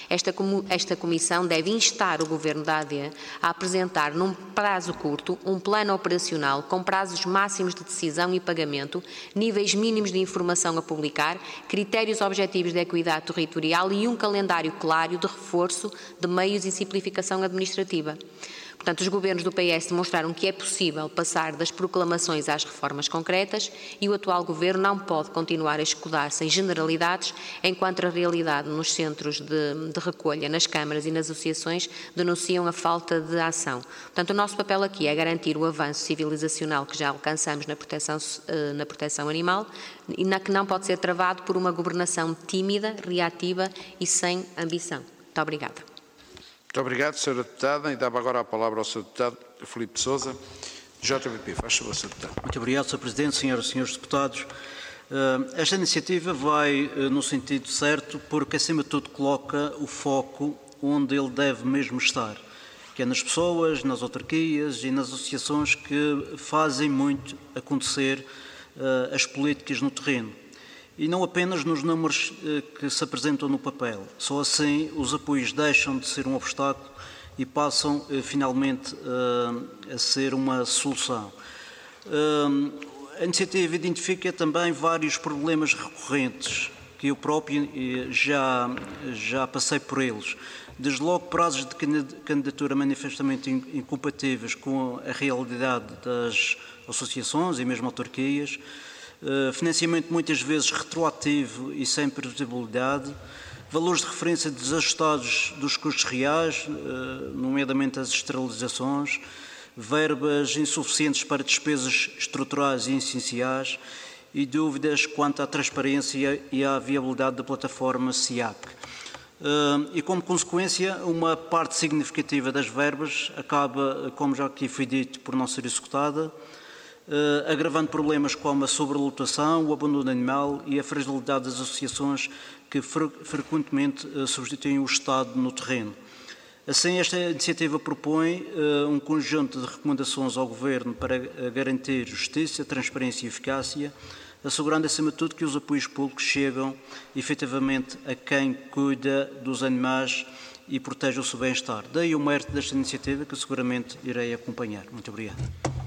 esta Comissão deve instar o Governo da AD a apresentar, num prazo curto, um plano operacional com prazos máximos de decisão e pagamento, níveis mínimos de informação a publicar, critérios objetivos de equidade territorial e um calendário claro de reforço de meios e simplificação administrativa. Portanto, os governos do PS demonstraram que é possível passar das proclamações às reformas concretas e o atual governo não pode continuar a escudar-se em generalidades, enquanto a realidade nos centros de recolha, nas câmaras e nas associações denunciam a falta de ação. Portanto, o nosso papel aqui é garantir o avanço civilizacional que já alcançamos na proteção animal e que não pode ser travado por uma governação tímida, reativa e sem ambição. Muito obrigada. Muito obrigado, Sra. Deputada. E dava agora a palavra ao Sr. Deputado Filipe Sousa, JPP. Faz favor, Sr. Deputado. Muito obrigado, Sr. Presidente, senhoras e senhores deputados. Esta iniciativa vai no sentido certo porque, acima de tudo, coloca o foco onde ele deve mesmo estar. que é nas pessoas, nas autarquias e nas associações que fazem muito acontecer as políticas no terreno. E não apenas nos números que se apresentam no papel. Só assim os apoios deixam de ser um obstáculo e passam finalmente a ser uma solução. A iniciativa identifica também vários problemas recorrentes, que eu próprio já passei por eles. Desde logo prazos de candidatura manifestamente incompatíveis com a realidade das associações e mesmo autarquias, financiamento muitas vezes retroativo e sem previsibilidade, valores de referência desajustados dos custos reais, nomeadamente as externalizações, verbas insuficientes para despesas estruturais e essenciais e dúvidas quanto à transparência e à viabilidade da plataforma SIAC. E como consequência, uma parte significativa das verbas acaba, como já aqui foi dito, por não ser executada, agravando problemas como a sobrelotação, o abandono animal e a fragilidade das associações que frequentemente substituem o Estado no terreno. Assim, esta iniciativa propõe um conjunto de recomendações ao Governo para garantir justiça, transparência e eficácia, assegurando, acima de tudo, que os apoios públicos chegam efetivamente a quem cuida dos animais e protege o seu bem-estar. Daí o mérito desta iniciativa, que seguramente irei acompanhar. Muito obrigado.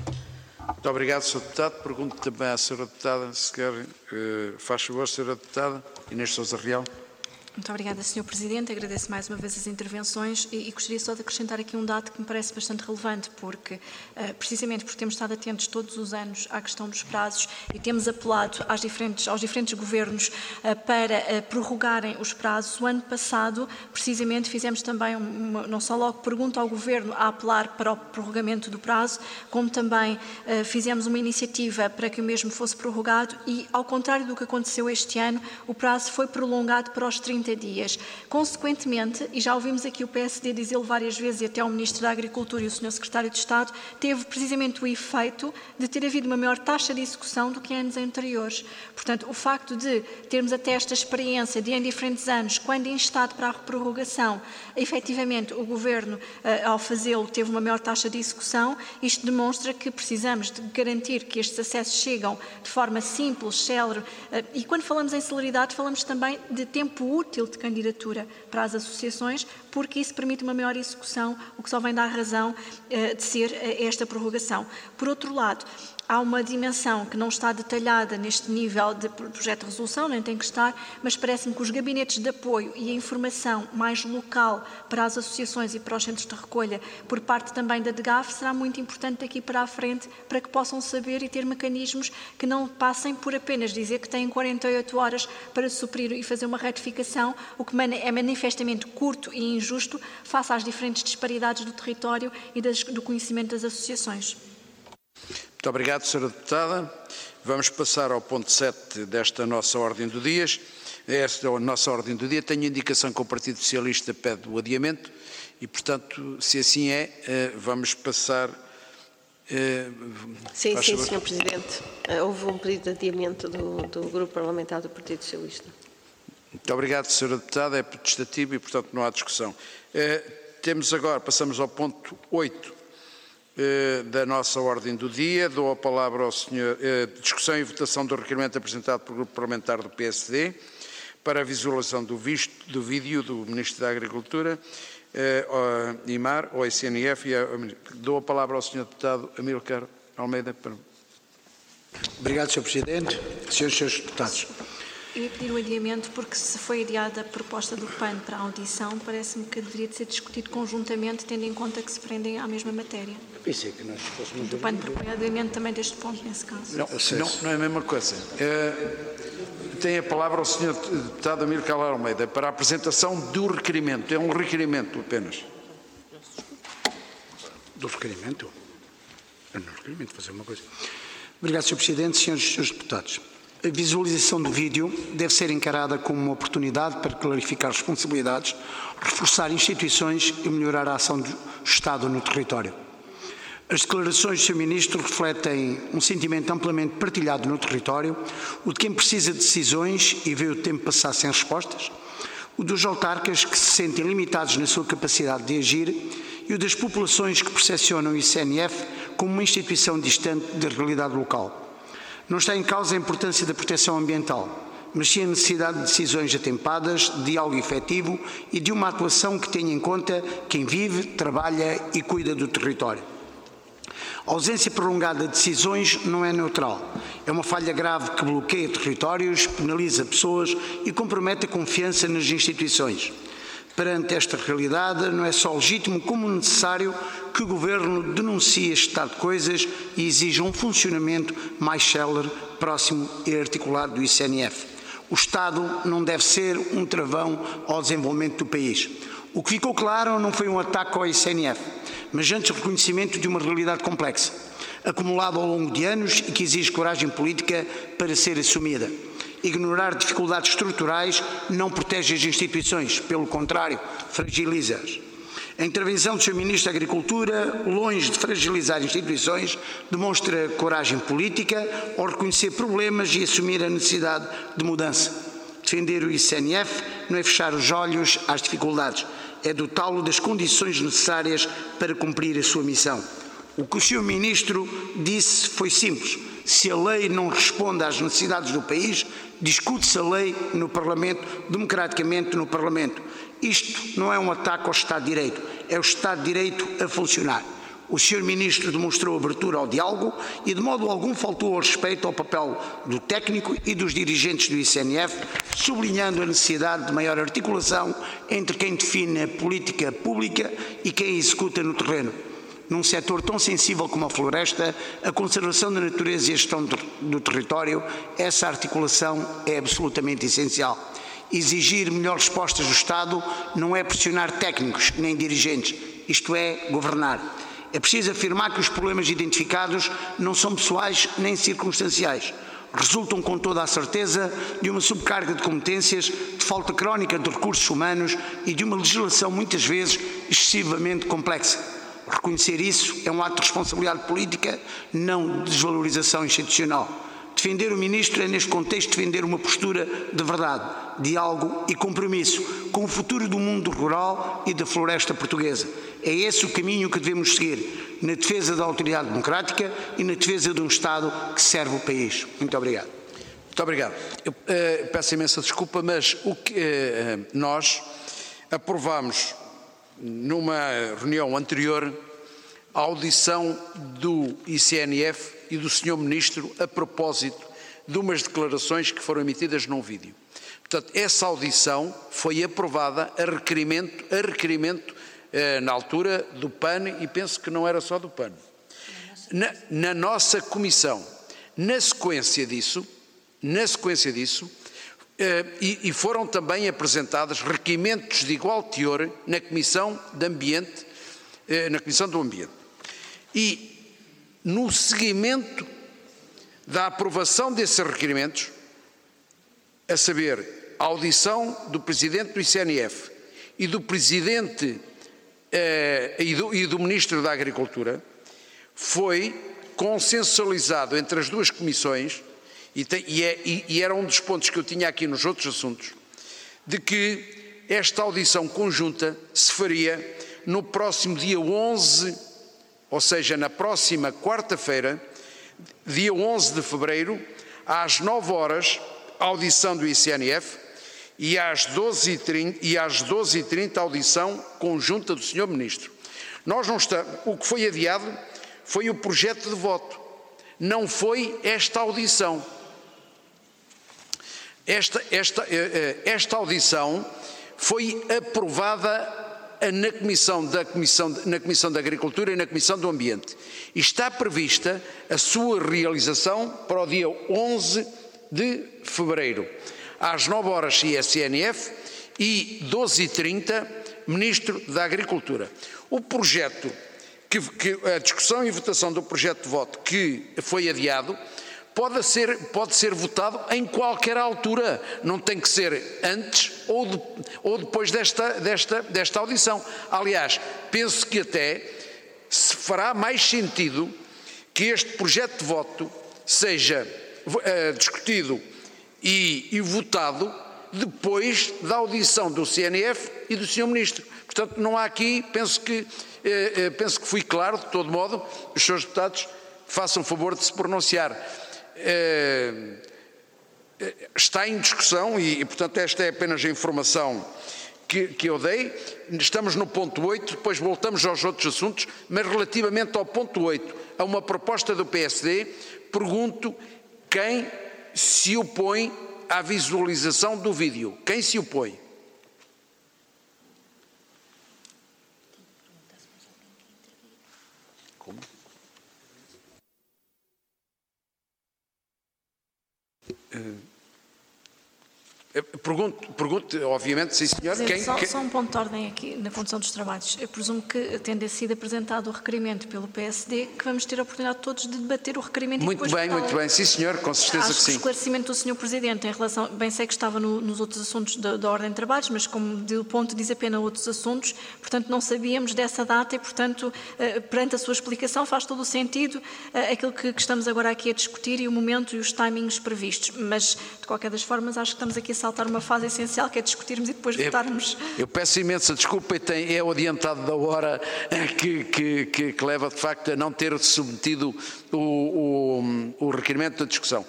Muito obrigado, Sr. Deputado. Pergunto também à Sra. Deputada, se quer, faz favor, Sra. Deputada Inês Sousa Real. Muito obrigada, Sr. Presidente. Agradeço mais uma vez as intervenções e gostaria só de acrescentar aqui um dado que me parece bastante relevante, porque, precisamente porque temos estado atentos todos os anos à questão dos prazos e temos apelado aos diferentes governos para prorrogarem os prazos. O ano passado, precisamente, fizemos também, não só logo pergunta ao Governo a apelar para o prorrogamento do prazo, como também fizemos uma iniciativa para que o mesmo fosse prorrogado e, ao contrário do que aconteceu este ano, o prazo foi prolongado para os 30 dias. Consequentemente, e já ouvimos aqui o PSD dizê-lo várias vezes e até o Ministro da Agricultura e o Sr. Secretário de Estado, teve precisamente o efeito de ter havido uma maior taxa de execução do que em anos anteriores. Portanto, o facto de termos até esta experiência de em diferentes anos, quando instado para a prorrogação, efetivamente o Governo, ao fazê-lo, teve uma maior taxa de execução, isto demonstra que precisamos de garantir que estes acessos chegam de forma simples, célere, e quando falamos em celeridade, falamos também de tempo útil de candidatura para as associações, porque isso permite uma maior execução, o que só vem dar razão de ser esta prorrogação. Por outro lado, há uma dimensão que não está detalhada neste nível de projeto de resolução, nem tem que estar, mas parece-me que os gabinetes de apoio e a informação mais local para as associações e para os centros de recolha, por parte também da DGAF, será muito importante daqui para a frente, para que possam saber e ter mecanismos que não passem por apenas dizer que têm 48 horas para suprir e fazer uma retificação, o que é manifestamente curto e injusto face às diferentes disparidades do território e do conhecimento das associações. Muito obrigado, Sra. Deputada. Vamos passar ao ponto 7 desta nossa ordem do dia. Esta é a nossa ordem do dia. Tenho indicação que o Partido Socialista pede o adiamento e, portanto, se assim é, vamos passar... Sim, Sr. Presidente. Houve um pedido de adiamento do Grupo Parlamentar do Partido Socialista. Muito obrigado, Sra. Deputada. É potestativo e, portanto, não há discussão. Temos agora, passamos ao ponto 8. Da nossa ordem do dia. Dou a palavra ao senhor, discussão e votação do requerimento apresentado pelo Grupo Parlamentar do PSD para a visualização do vídeo do Ministro da Agricultura, IMAR, ao SNF. Dou a palavra ao senhor deputado Amílcar Almeida. Obrigado, Sr. Presidente. Senhoras e senhores deputados. Eu ia pedir o adiamento porque se foi adiada a proposta do PAN para a audição, parece-me que deveria de ser discutido conjuntamente, tendo em conta que se prendem à mesma matéria. Pensei que nós fôssemos... O PAN propõe adiamento também deste ponto, nesse caso. Não é a mesma coisa. Tem a palavra o Sr. Deputado Amílcar Almeida para a apresentação do requerimento. É um requerimento apenas. Do requerimento? É no requerimento, fazer uma coisa. Obrigado, Sr. Presidente, senhoras e senhores deputados. A visualização do vídeo deve ser encarada como uma oportunidade para clarificar responsabilidades, reforçar instituições e melhorar a ação do Estado no território. As declarações do Sr. Ministro refletem um sentimento amplamente partilhado no território, o de quem precisa de decisões e vê o tempo passar sem respostas, o dos autarcas que se sentem limitados na sua capacidade de agir e o das populações que percepcionam o ICNF como uma instituição distante da realidade local. Não está em causa a importância da proteção ambiental, mas sim a necessidade de decisões atempadas, de diálogo efetivo e de uma atuação que tenha em conta quem vive, trabalha e cuida do território. A ausência prolongada de decisões não é neutral. É uma falha grave que bloqueia territórios, penaliza pessoas e compromete a confiança nas instituições. Perante esta realidade, não é só legítimo como necessário que o Governo denuncie este estado de coisas e exija um funcionamento mais célere, próximo e articulado do ICNF. O Estado não deve ser um travão ao desenvolvimento do país. O que ficou claro não foi um ataque ao ICNF, mas antes o reconhecimento de uma realidade complexa, acumulada ao longo de anos e que exige coragem política para ser assumida. Ignorar dificuldades estruturais não protege as instituições, pelo contrário, fragiliza-as. A intervenção do Sr. Ministro da Agricultura, longe de fragilizar instituições, demonstra coragem política ao reconhecer problemas e assumir a necessidade de mudança. Defender o ICNF não é fechar os olhos às dificuldades, é dotá-lo das condições necessárias para cumprir a sua missão. O que o Sr. Ministro disse foi simples. Se a lei não responde às necessidades do país, discute-se a lei no Parlamento, democraticamente no Parlamento. Isto não é um ataque ao Estado de Direito, é o Estado de Direito a funcionar. O Sr. Ministro demonstrou abertura ao diálogo e de modo algum faltou ao respeito ao papel do técnico e dos dirigentes do ICNF, sublinhando a necessidade de maior articulação entre quem define a política pública e quem a executa no terreno. Num setor tão sensível como a floresta, a conservação da natureza e a gestão do território, essa articulação é absolutamente essencial. Exigir melhores respostas do Estado não é pressionar técnicos nem dirigentes, isto é, governar. É preciso afirmar que os problemas identificados não são pessoais nem circunstanciais. Resultam com toda a certeza de uma subcarga de competências, de falta crónica de recursos humanos e de uma legislação muitas vezes excessivamente complexa. Reconhecer isso é um ato de responsabilidade política, não de desvalorização institucional. Defender o Ministro é, neste contexto, defender uma postura de verdade, diálogo e compromisso com o futuro do mundo rural e da floresta portuguesa. É esse o caminho que devemos seguir, na defesa da autoridade democrática e na defesa de um Estado que serve o país. Muito obrigado. Muito obrigado. Eu peço imensa desculpa, mas o que nós aprovámos numa reunião anterior a audição do ICNF e do Sr. Ministro a propósito de umas declarações que foram emitidas num vídeo. Portanto, essa audição foi aprovada a requerimento na altura do PAN e penso que não era só do PAN. Na nossa comissão, na sequência disso, e foram também apresentados requerimentos de igual teor na Comissão do Ambiente. E no seguimento da aprovação desses requerimentos, a saber, a audição do Presidente do ICNF e do Presidente e do Ministro da Agricultura, foi consensualizado entre as duas comissões, e era um dos pontos que eu tinha aqui nos outros assuntos, de que esta audição conjunta se faria no próximo dia 11, ou seja, na próxima quarta-feira, dia 11 de fevereiro, às 9 horas, a audição do ICNF e às 12h30 a audição conjunta do Sr. Ministro. O que foi adiado foi o projeto de voto, não foi esta audição. Esta audição foi aprovada na Comissão da Agricultura e na Comissão do Ambiente. E está prevista a sua realização para o dia 11 de fevereiro, às 9 horas ICNF e 12h30 Ministro da Agricultura. O projeto, a discussão e votação do projeto de voto que foi adiado, pode ser votado em qualquer altura, não tem que ser antes ou depois desta audição. Aliás, penso que até se fará mais sentido que este projeto de voto seja discutido e votado depois da audição do CNF e do Sr. Ministro. Portanto, portanto, não há aqui, penso que fui claro, de todo modo, os senhores deputados façam favor de se pronunciar. Está em discussão e, portanto, esta é apenas a informação que eu dei. Estamos no ponto 8, depois voltamos aos outros assuntos, mas relativamente ao ponto 8, a uma proposta do PSD, pergunto quem se opõe à visualização do vídeo. Quem se opõe? Como? Pergunto, obviamente, sim senhor. Só um ponto de ordem aqui na condução dos trabalhos. Eu presumo que, tendo sido apresentado o requerimento pelo PSD, que vamos ter a oportunidade todos de debater o requerimento. Muito bem, sim senhor, com certeza que sim. O esclarecimento do Sr. Presidente em relação, bem sei que estava nos outros assuntos da ordem de trabalhos, mas como do ponto diz apenas outros assuntos, portanto não sabíamos dessa data e, portanto, perante a sua explicação faz todo o sentido aquilo que estamos agora aqui a discutir e o momento e os timings previstos, mas de qualquer das formas acho que estamos aqui a saltar uma fase essencial que é discutirmos e depois votarmos. Eu peço imensa desculpa e é o adiantado da hora que leva de facto a não ter submetido o requerimento da discussão.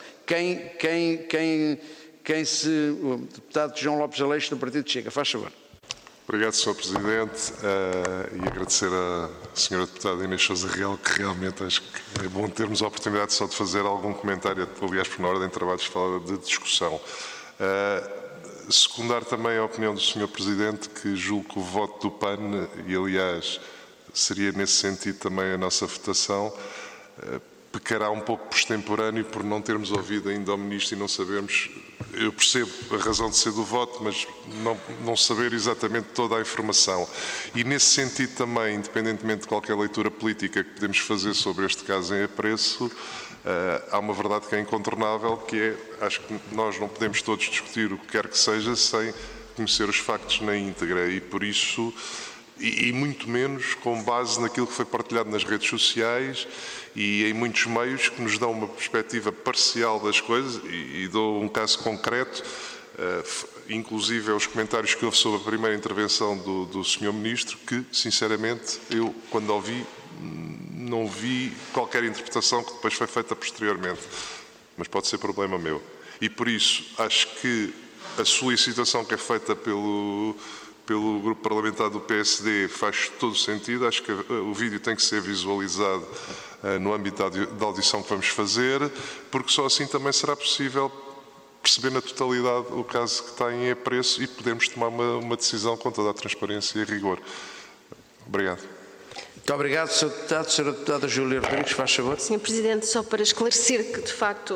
O deputado João Lopes Aleixo do Partido de Chega, faz favor. Obrigado, Sr. Presidente, e agradecer à Sra. Deputada Inês Sousa Real, que realmente acho que é bom termos a oportunidade só de fazer algum comentário, aliás, porque na ordem de trabalhos fala de discussão. Secundar também a opinião do Sr. Presidente, que julgo que o voto do PAN, e aliás seria nesse sentido também a nossa votação, pecará um pouco por extemporâneo por não termos ouvido ainda ao Ministro e não sabermos, eu percebo a razão de ser do voto, mas não saber exatamente toda a informação. E nesse sentido também, independentemente de qualquer leitura política que podemos fazer sobre este caso em apreço, há uma verdade que é incontornável, que é, acho que nós não podemos todos discutir o que quer que seja sem conhecer os factos na íntegra e por isso, e muito menos com base naquilo que foi partilhado nas redes sociais e em muitos meios que nos dão uma perspectiva parcial das coisas e dou um caso concreto, inclusive os comentários que houve sobre a primeira intervenção do Sr. Ministro, que sinceramente eu quando ouvi não vi qualquer interpretação que depois foi feita posteriormente, mas pode ser problema meu. E por isso acho que a solicitação que é feita pelo grupo parlamentar do PSD faz todo o sentido. Acho que o vídeo tem que ser visualizado no âmbito da audição que vamos fazer, porque só assim também será possível perceber na totalidade o caso que está em apreço e podermos tomar uma decisão com toda a transparência e rigor. Obrigado. Muito obrigado, Sr. Deputado. Sra. Deputada Júlia Rodrigues, faz favor. Sr. Presidente, só para esclarecer que, de facto,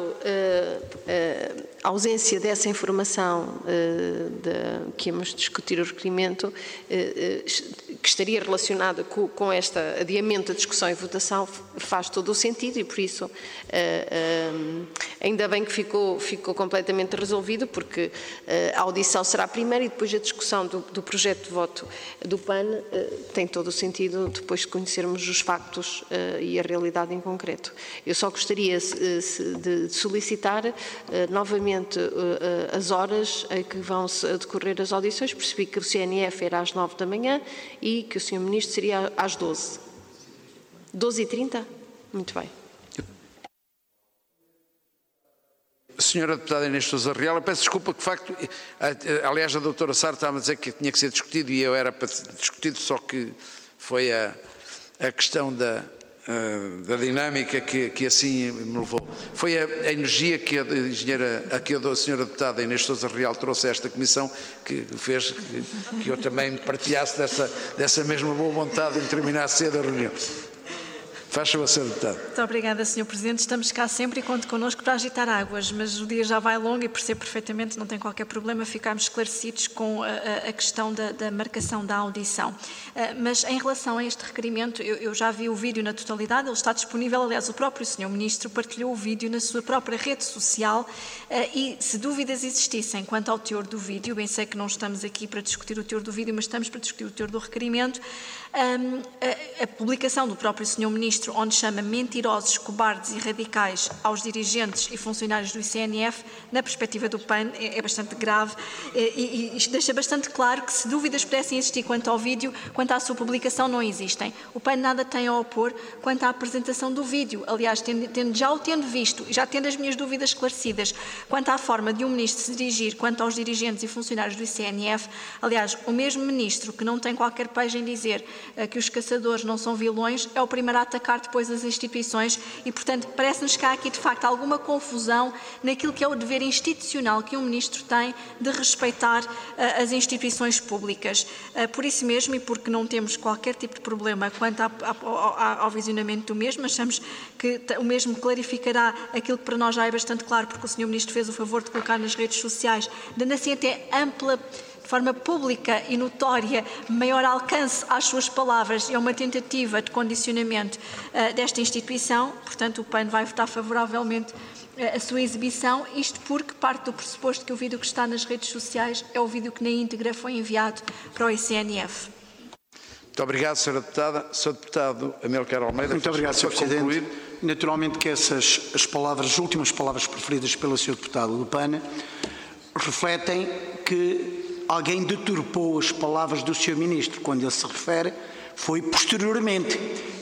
a ausência dessa informação que íamos discutir o requerimento, que estaria relacionada com este adiamento da discussão e votação, faz todo o sentido e, por isso, ainda bem que ficou completamente resolvido, porque a audição será a primeira e depois a discussão do projeto de voto do PAN tem todo o sentido depois de conhecermos os factos e a realidade em concreto. Eu só gostaria de solicitar novamente as horas em que vão decorrer as audições. Percebi que o CNF era às 9 da manhã e que o Sr. Ministro seria às 12. 12h30? Muito bem. Senhora Deputada Inês Sousa Real, eu peço desculpa que de facto, aliás a doutora Sara estava a dizer que tinha que ser discutido e eu era para ser discutido, só que foi a questão da dinâmica que assim me levou. Foi a energia que a senhora deputada Inês Sousa Real trouxe a esta comissão que fez que eu também partilhasse dessa mesma boa vontade em terminar cedo a reunião. Faz favor, Sr. Deputado. Muito obrigada, Sr. Presidente. Estamos cá sempre e conto connosco para agitar águas, mas o dia já vai longo e percebo perfeitamente, não tem qualquer problema ficarmos esclarecidos com a questão da marcação da audição. Mas em relação a este requerimento, eu já vi o vídeo na totalidade, ele está disponível, aliás, o próprio Sr. Ministro partilhou o vídeo na sua própria rede social e se dúvidas existissem quanto ao teor do vídeo, bem sei que não estamos aqui para discutir o teor do vídeo, mas estamos para discutir o teor do requerimento, A publicação do próprio Sr. Ministro, onde chama mentirosos, cobardes e radicais aos dirigentes e funcionários do ICNF, na perspectiva do PAN, é bastante grave e deixa bastante claro que, se dúvidas pudessem existir quanto ao vídeo, quanto à sua publicação, não existem. O PAN nada tem a opor quanto à apresentação do vídeo. Aliás, já o tendo visto, já tendo as minhas dúvidas esclarecidas quanto à forma de um Ministro se dirigir quanto aos dirigentes e funcionários do ICNF, aliás, o mesmo Ministro que não tem qualquer pejo em dizer que os caçadores não são vilões, é o primeiro a atacar depois as instituições e, portanto, parece-nos que há aqui, de facto, alguma confusão naquilo que é o dever institucional que um Ministro tem de respeitar as instituições públicas. Por isso mesmo, e porque não temos qualquer tipo de problema quanto ao visionamento do mesmo, achamos que o mesmo clarificará aquilo que para nós já é bastante claro, porque o Sr. Ministro fez o favor de colocar nas redes sociais, dando assim até ampla, de forma pública e notória, maior alcance às suas palavras e a uma tentativa de condicionamento desta instituição. Portanto, o PAN vai votar favoravelmente a sua exibição, isto porque parte do pressuposto que o vídeo que está nas redes sociais é o vídeo que na íntegra foi enviado para o ICNF. Muito obrigado, Sra. Deputada. Sr. Deputado Amílcar Almeida. Muito obrigado, Sr. Presidente. Naturalmente que as últimas palavras preferidas pelo Sr. Deputado do PAN refletem que alguém deturpou as palavras do Sr. Ministro. Quando ele se refere, foi posteriormente.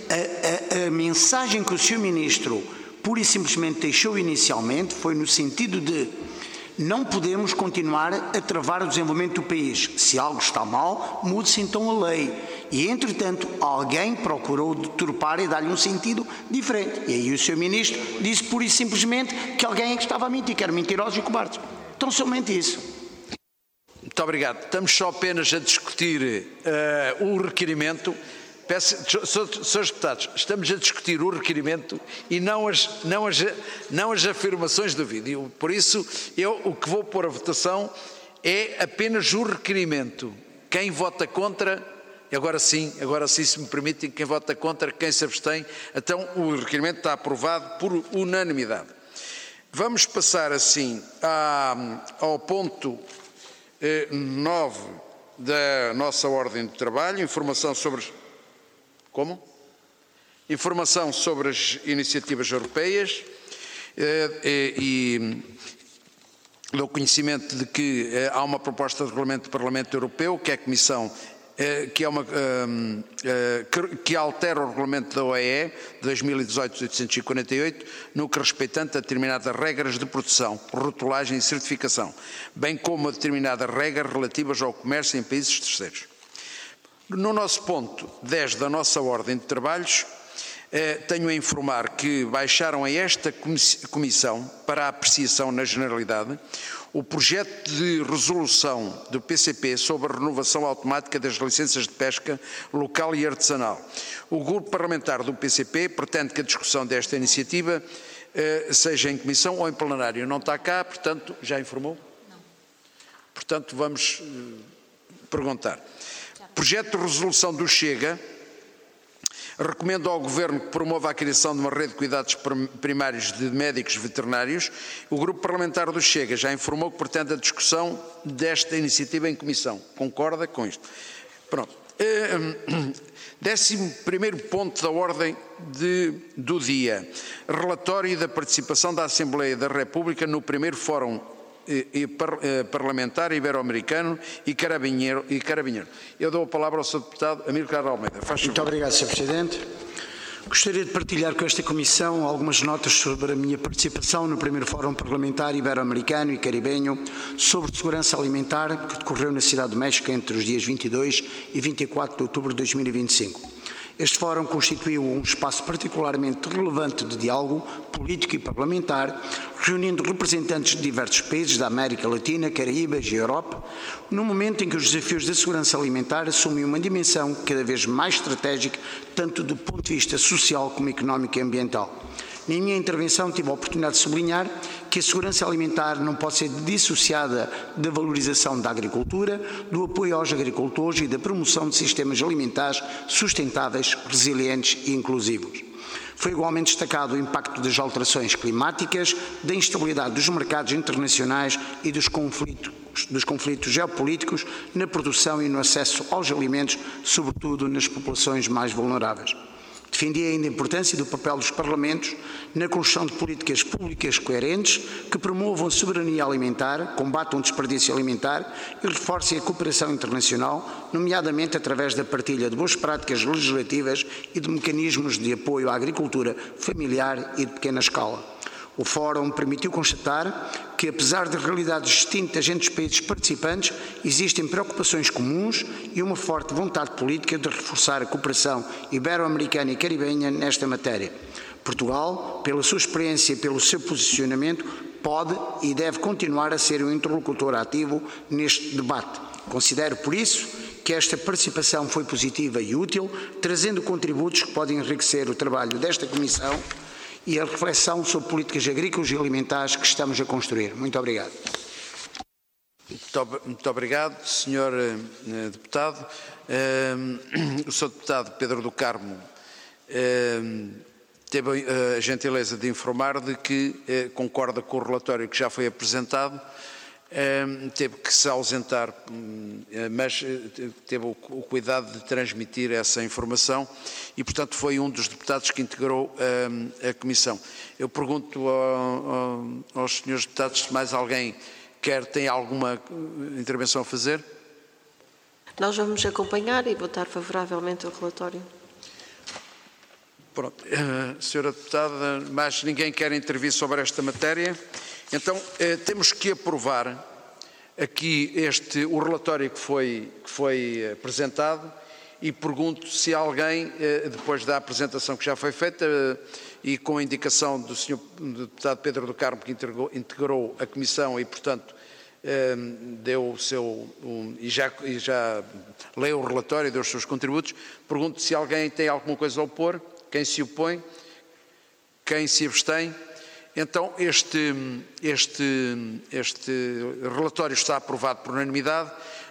A mensagem que o Sr. Ministro pura e simplesmente deixou inicialmente foi no sentido de não podemos continuar a travar o desenvolvimento do país. Se algo está mal, mude-se então a lei. E, entretanto, alguém procurou deturpar e dar-lhe um sentido diferente. E aí o Sr. Ministro disse pura e simplesmente que alguém é que estava a mentir, que eram mentirosos e cobardes. Então, somente isso. Muito obrigado. Estamos só apenas a discutir o requerimento. Senhores deputados, estamos a discutir o requerimento e não as afirmações do vídeo. Por isso, o que vou pôr a votação é apenas o requerimento. Quem vota contra, agora sim, se me permitem, quem vota contra, quem se abstém, então o requerimento está aprovado por unanimidade. Vamos passar assim ao ponto 9 da nossa ordem de trabalho, informação sobre... Como? Informação sobre as iniciativas europeias e dou conhecimento de que há uma proposta de regulamento do Parlamento Europeu, que é a Comissão, que altera o regulamento da OEE 2018-848, no que respeitante a determinadas regras de produção, rotulagem e certificação, bem como a determinadas regras relativas ao comércio em países terceiros. No nosso ponto 10 da nossa ordem de trabalhos, tenho a informar que baixaram a esta Comissão para a apreciação na generalidade o projeto de resolução do PCP sobre a renovação automática das licenças de pesca local e artesanal. O grupo parlamentar do PCP pretende que a discussão desta iniciativa seja em comissão ou em plenário. Não está cá, portanto, já informou? Não. Portanto, vamos perguntar. Projeto de resolução do Chega recomenda ao Governo que promova a criação de uma rede de cuidados primários de médicos veterinários. O Grupo Parlamentar do Chega já informou que pretende a discussão desta iniciativa em comissão. Concorda com isto? Pronto. 11º ponto da ordem do dia. Relatório da participação da Assembleia da República no primeiro Fórum Parlamentar Ibero-Americano e Carabinheiro. Eu dou a palavra ao Sr. Deputado Amílcar Almeida. Faz favor. Muito obrigado, Sr. Presidente. Gostaria de partilhar com esta Comissão algumas notas sobre a minha participação no primeiro Fórum Parlamentar Ibero-Americano e Caribenho sobre segurança alimentar, que decorreu na Cidade do México entre os dias 22 e 24 de outubro de 2025. Este fórum constituiu um espaço particularmente relevante de diálogo político e parlamentar, reunindo representantes de diversos países da América Latina, Caraíbas e Europa, no momento em que os desafios da segurança alimentar assumem uma dimensão cada vez mais estratégica, tanto do ponto de vista social como económico e ambiental. Na minha intervenção tive a oportunidade de sublinhar que a segurança alimentar não pode ser dissociada da valorização da agricultura, do apoio aos agricultores e da promoção de sistemas alimentares sustentáveis, resilientes e inclusivos. Foi igualmente destacado o impacto das alterações climáticas, da instabilidade dos mercados internacionais e dos conflitos geopolíticos na produção e no acesso aos alimentos, sobretudo nas populações mais vulneráveis. Defendi ainda a importância do papel dos Parlamentos na construção de políticas públicas coerentes que promovam a soberania alimentar, combatam o desperdício alimentar e reforcem a cooperação internacional, nomeadamente através da partilha de boas práticas legislativas e de mecanismos de apoio à agricultura familiar e de pequena escala. O Fórum permitiu constatar que, apesar de realidades distintas entre os países participantes, existem preocupações comuns e uma forte vontade política de reforçar a cooperação ibero-americana e caribenha nesta matéria. Portugal, pela sua experiência e pelo seu posicionamento, pode e deve continuar a ser um interlocutor ativo neste debate. Considero, por isso, que esta participação foi positiva e útil, trazendo contributos que podem enriquecer o trabalho desta Comissão e a reflexão sobre políticas agrícolas e alimentares que estamos a construir. Muito obrigado. Muito obrigado, Sr. Deputado. O Sr. Deputado Pedro do Carmo teve a gentileza de informar de que concorda com o relatório que já foi apresentado. Teve que se ausentar, mas teve o cuidado de transmitir essa informação e, portanto, foi um dos deputados que integrou a Comissão. Eu pergunto aos senhores deputados se mais alguém tem alguma intervenção a fazer. Nós vamos acompanhar e votar favoravelmente o relatório. Pronto. Senhora Deputada, mais ninguém quer intervir sobre esta matéria? Então, temos que aprovar aqui o relatório que foi apresentado e pergunto se alguém, depois da apresentação que já foi feita e com a indicação do Sr. Deputado Pedro do Carmo, que integrou a Comissão e, portanto, deu o seu, e já leu o relatório e deu os seus contributos, pergunto se alguém tem alguma coisa a opor, quem se opõe, quem se abstém. Então, este relatório está aprovado por unanimidade.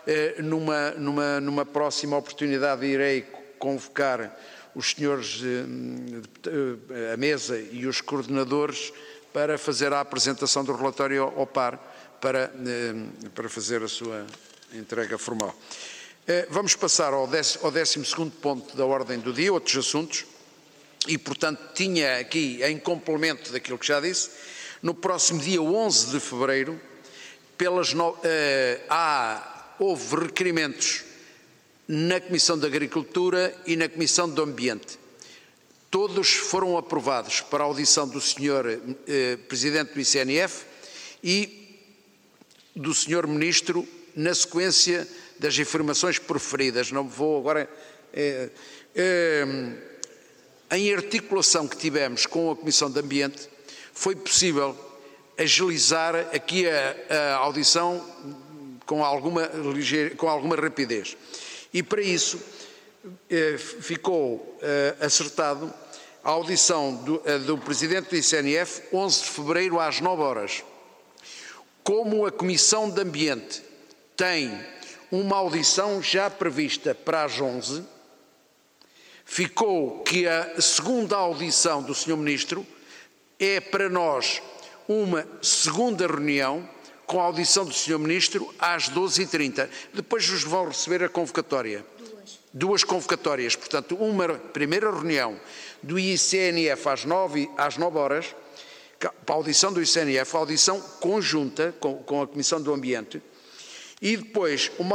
Numa próxima oportunidade irei convocar os senhores, a mesa e os coordenadores para fazer a apresentação do relatório ao par, para fazer a sua entrega formal. Vamos passar ao 12º ponto da ordem do dia, outros assuntos. E, portanto, tinha aqui, em complemento daquilo que já disse, no próximo dia 11 de fevereiro, houve requerimentos na Comissão de Agricultura e na Comissão do Ambiente. Todos foram aprovados para a audição do Sr. Presidente do ICNF e do Sr. Ministro, na sequência das informações proferidas. Não vou agora... Em articulação que tivemos com a Comissão de Ambiente, foi possível agilizar aqui a audição com alguma rapidez. E para isso ficou acertado a audição do Presidente do ICNF, 11 de fevereiro, às 9 horas. Como a Comissão de Ambiente tem uma audição já prevista para as 11, ficou que a segunda audição do Sr. Ministro é para nós uma segunda reunião com a audição do Sr. Ministro às 12h30. Depois vos vão receber a convocatória. Duas convocatórias. Portanto, uma primeira reunião do ICNF às 9 horas, para a audição do ICNF, a audição conjunta com a Comissão do Ambiente, e depois uma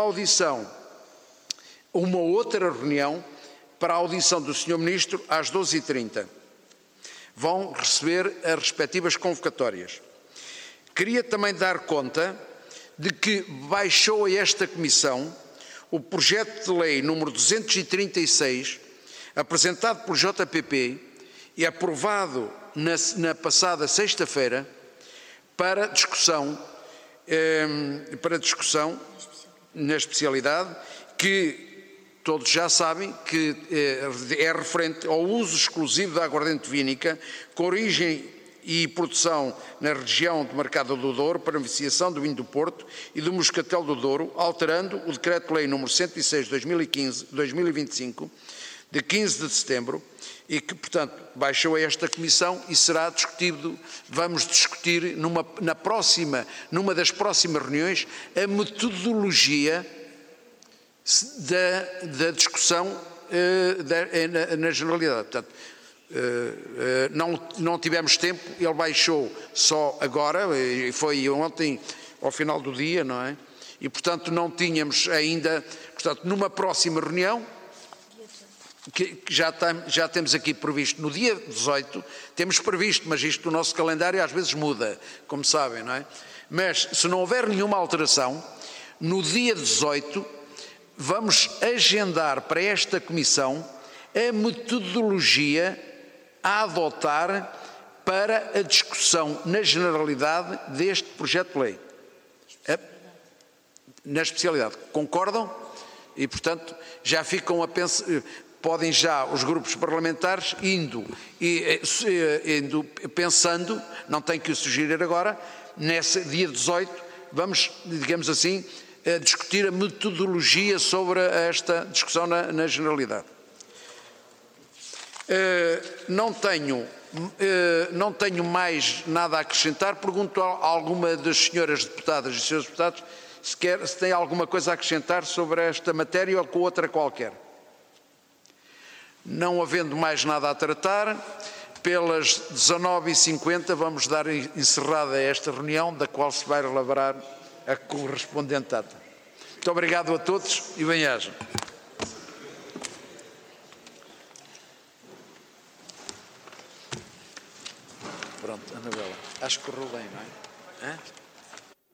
outra reunião para a audição do Sr. Ministro às 12h30. Vão receber as respectivas convocatórias. Queria também dar conta de que baixou a esta Comissão o projeto de lei número 236, apresentado por JPP e aprovado na passada sexta-feira, para discussão na especialidade, que todos já sabem que é referente ao uso exclusivo da aguardente vínica, com origem e produção na região do Mercado do Douro, para beneficiação do vinho do Porto e do Moscatel do Douro, alterando o Decreto-Lei nº 106/2025, de 15 de setembro, e que, portanto, baixou a esta comissão e será discutido, vamos discutir numa das próximas reuniões a metodologia da discussão na generalidade. Portanto, não tivemos tempo, ele baixou só agora, e foi ontem ao final do dia, não é? E, portanto, não tínhamos ainda, portanto, numa próxima reunião, que já temos aqui previsto, no dia 18, temos previsto, mas isto do nosso calendário às vezes muda, como sabem, não é? Mas, se não houver nenhuma alteração, no dia 18, vamos agendar para esta comissão a metodologia a adotar para a discussão na generalidade deste projeto de lei. Na especialidade. Concordam? E, portanto, já ficam a pensar, podem já os grupos parlamentares indo pensando, não tem que o sugerir agora, nesse dia 18, vamos, digamos assim, discutir a metodologia sobre esta discussão na generalidade. Não tenho mais nada a acrescentar. Pergunto a alguma das senhoras deputadas e senhores deputados se tem alguma coisa a acrescentar sobre esta matéria ou com outra qualquer. Não havendo mais nada a tratar, pelas 19h50 vamos dar encerrada esta reunião, da qual se vai elaborar a correspondente data. Muito obrigado a todos e bem-aja. Pronto, Anabela, acho que correu bem, não é? Hã?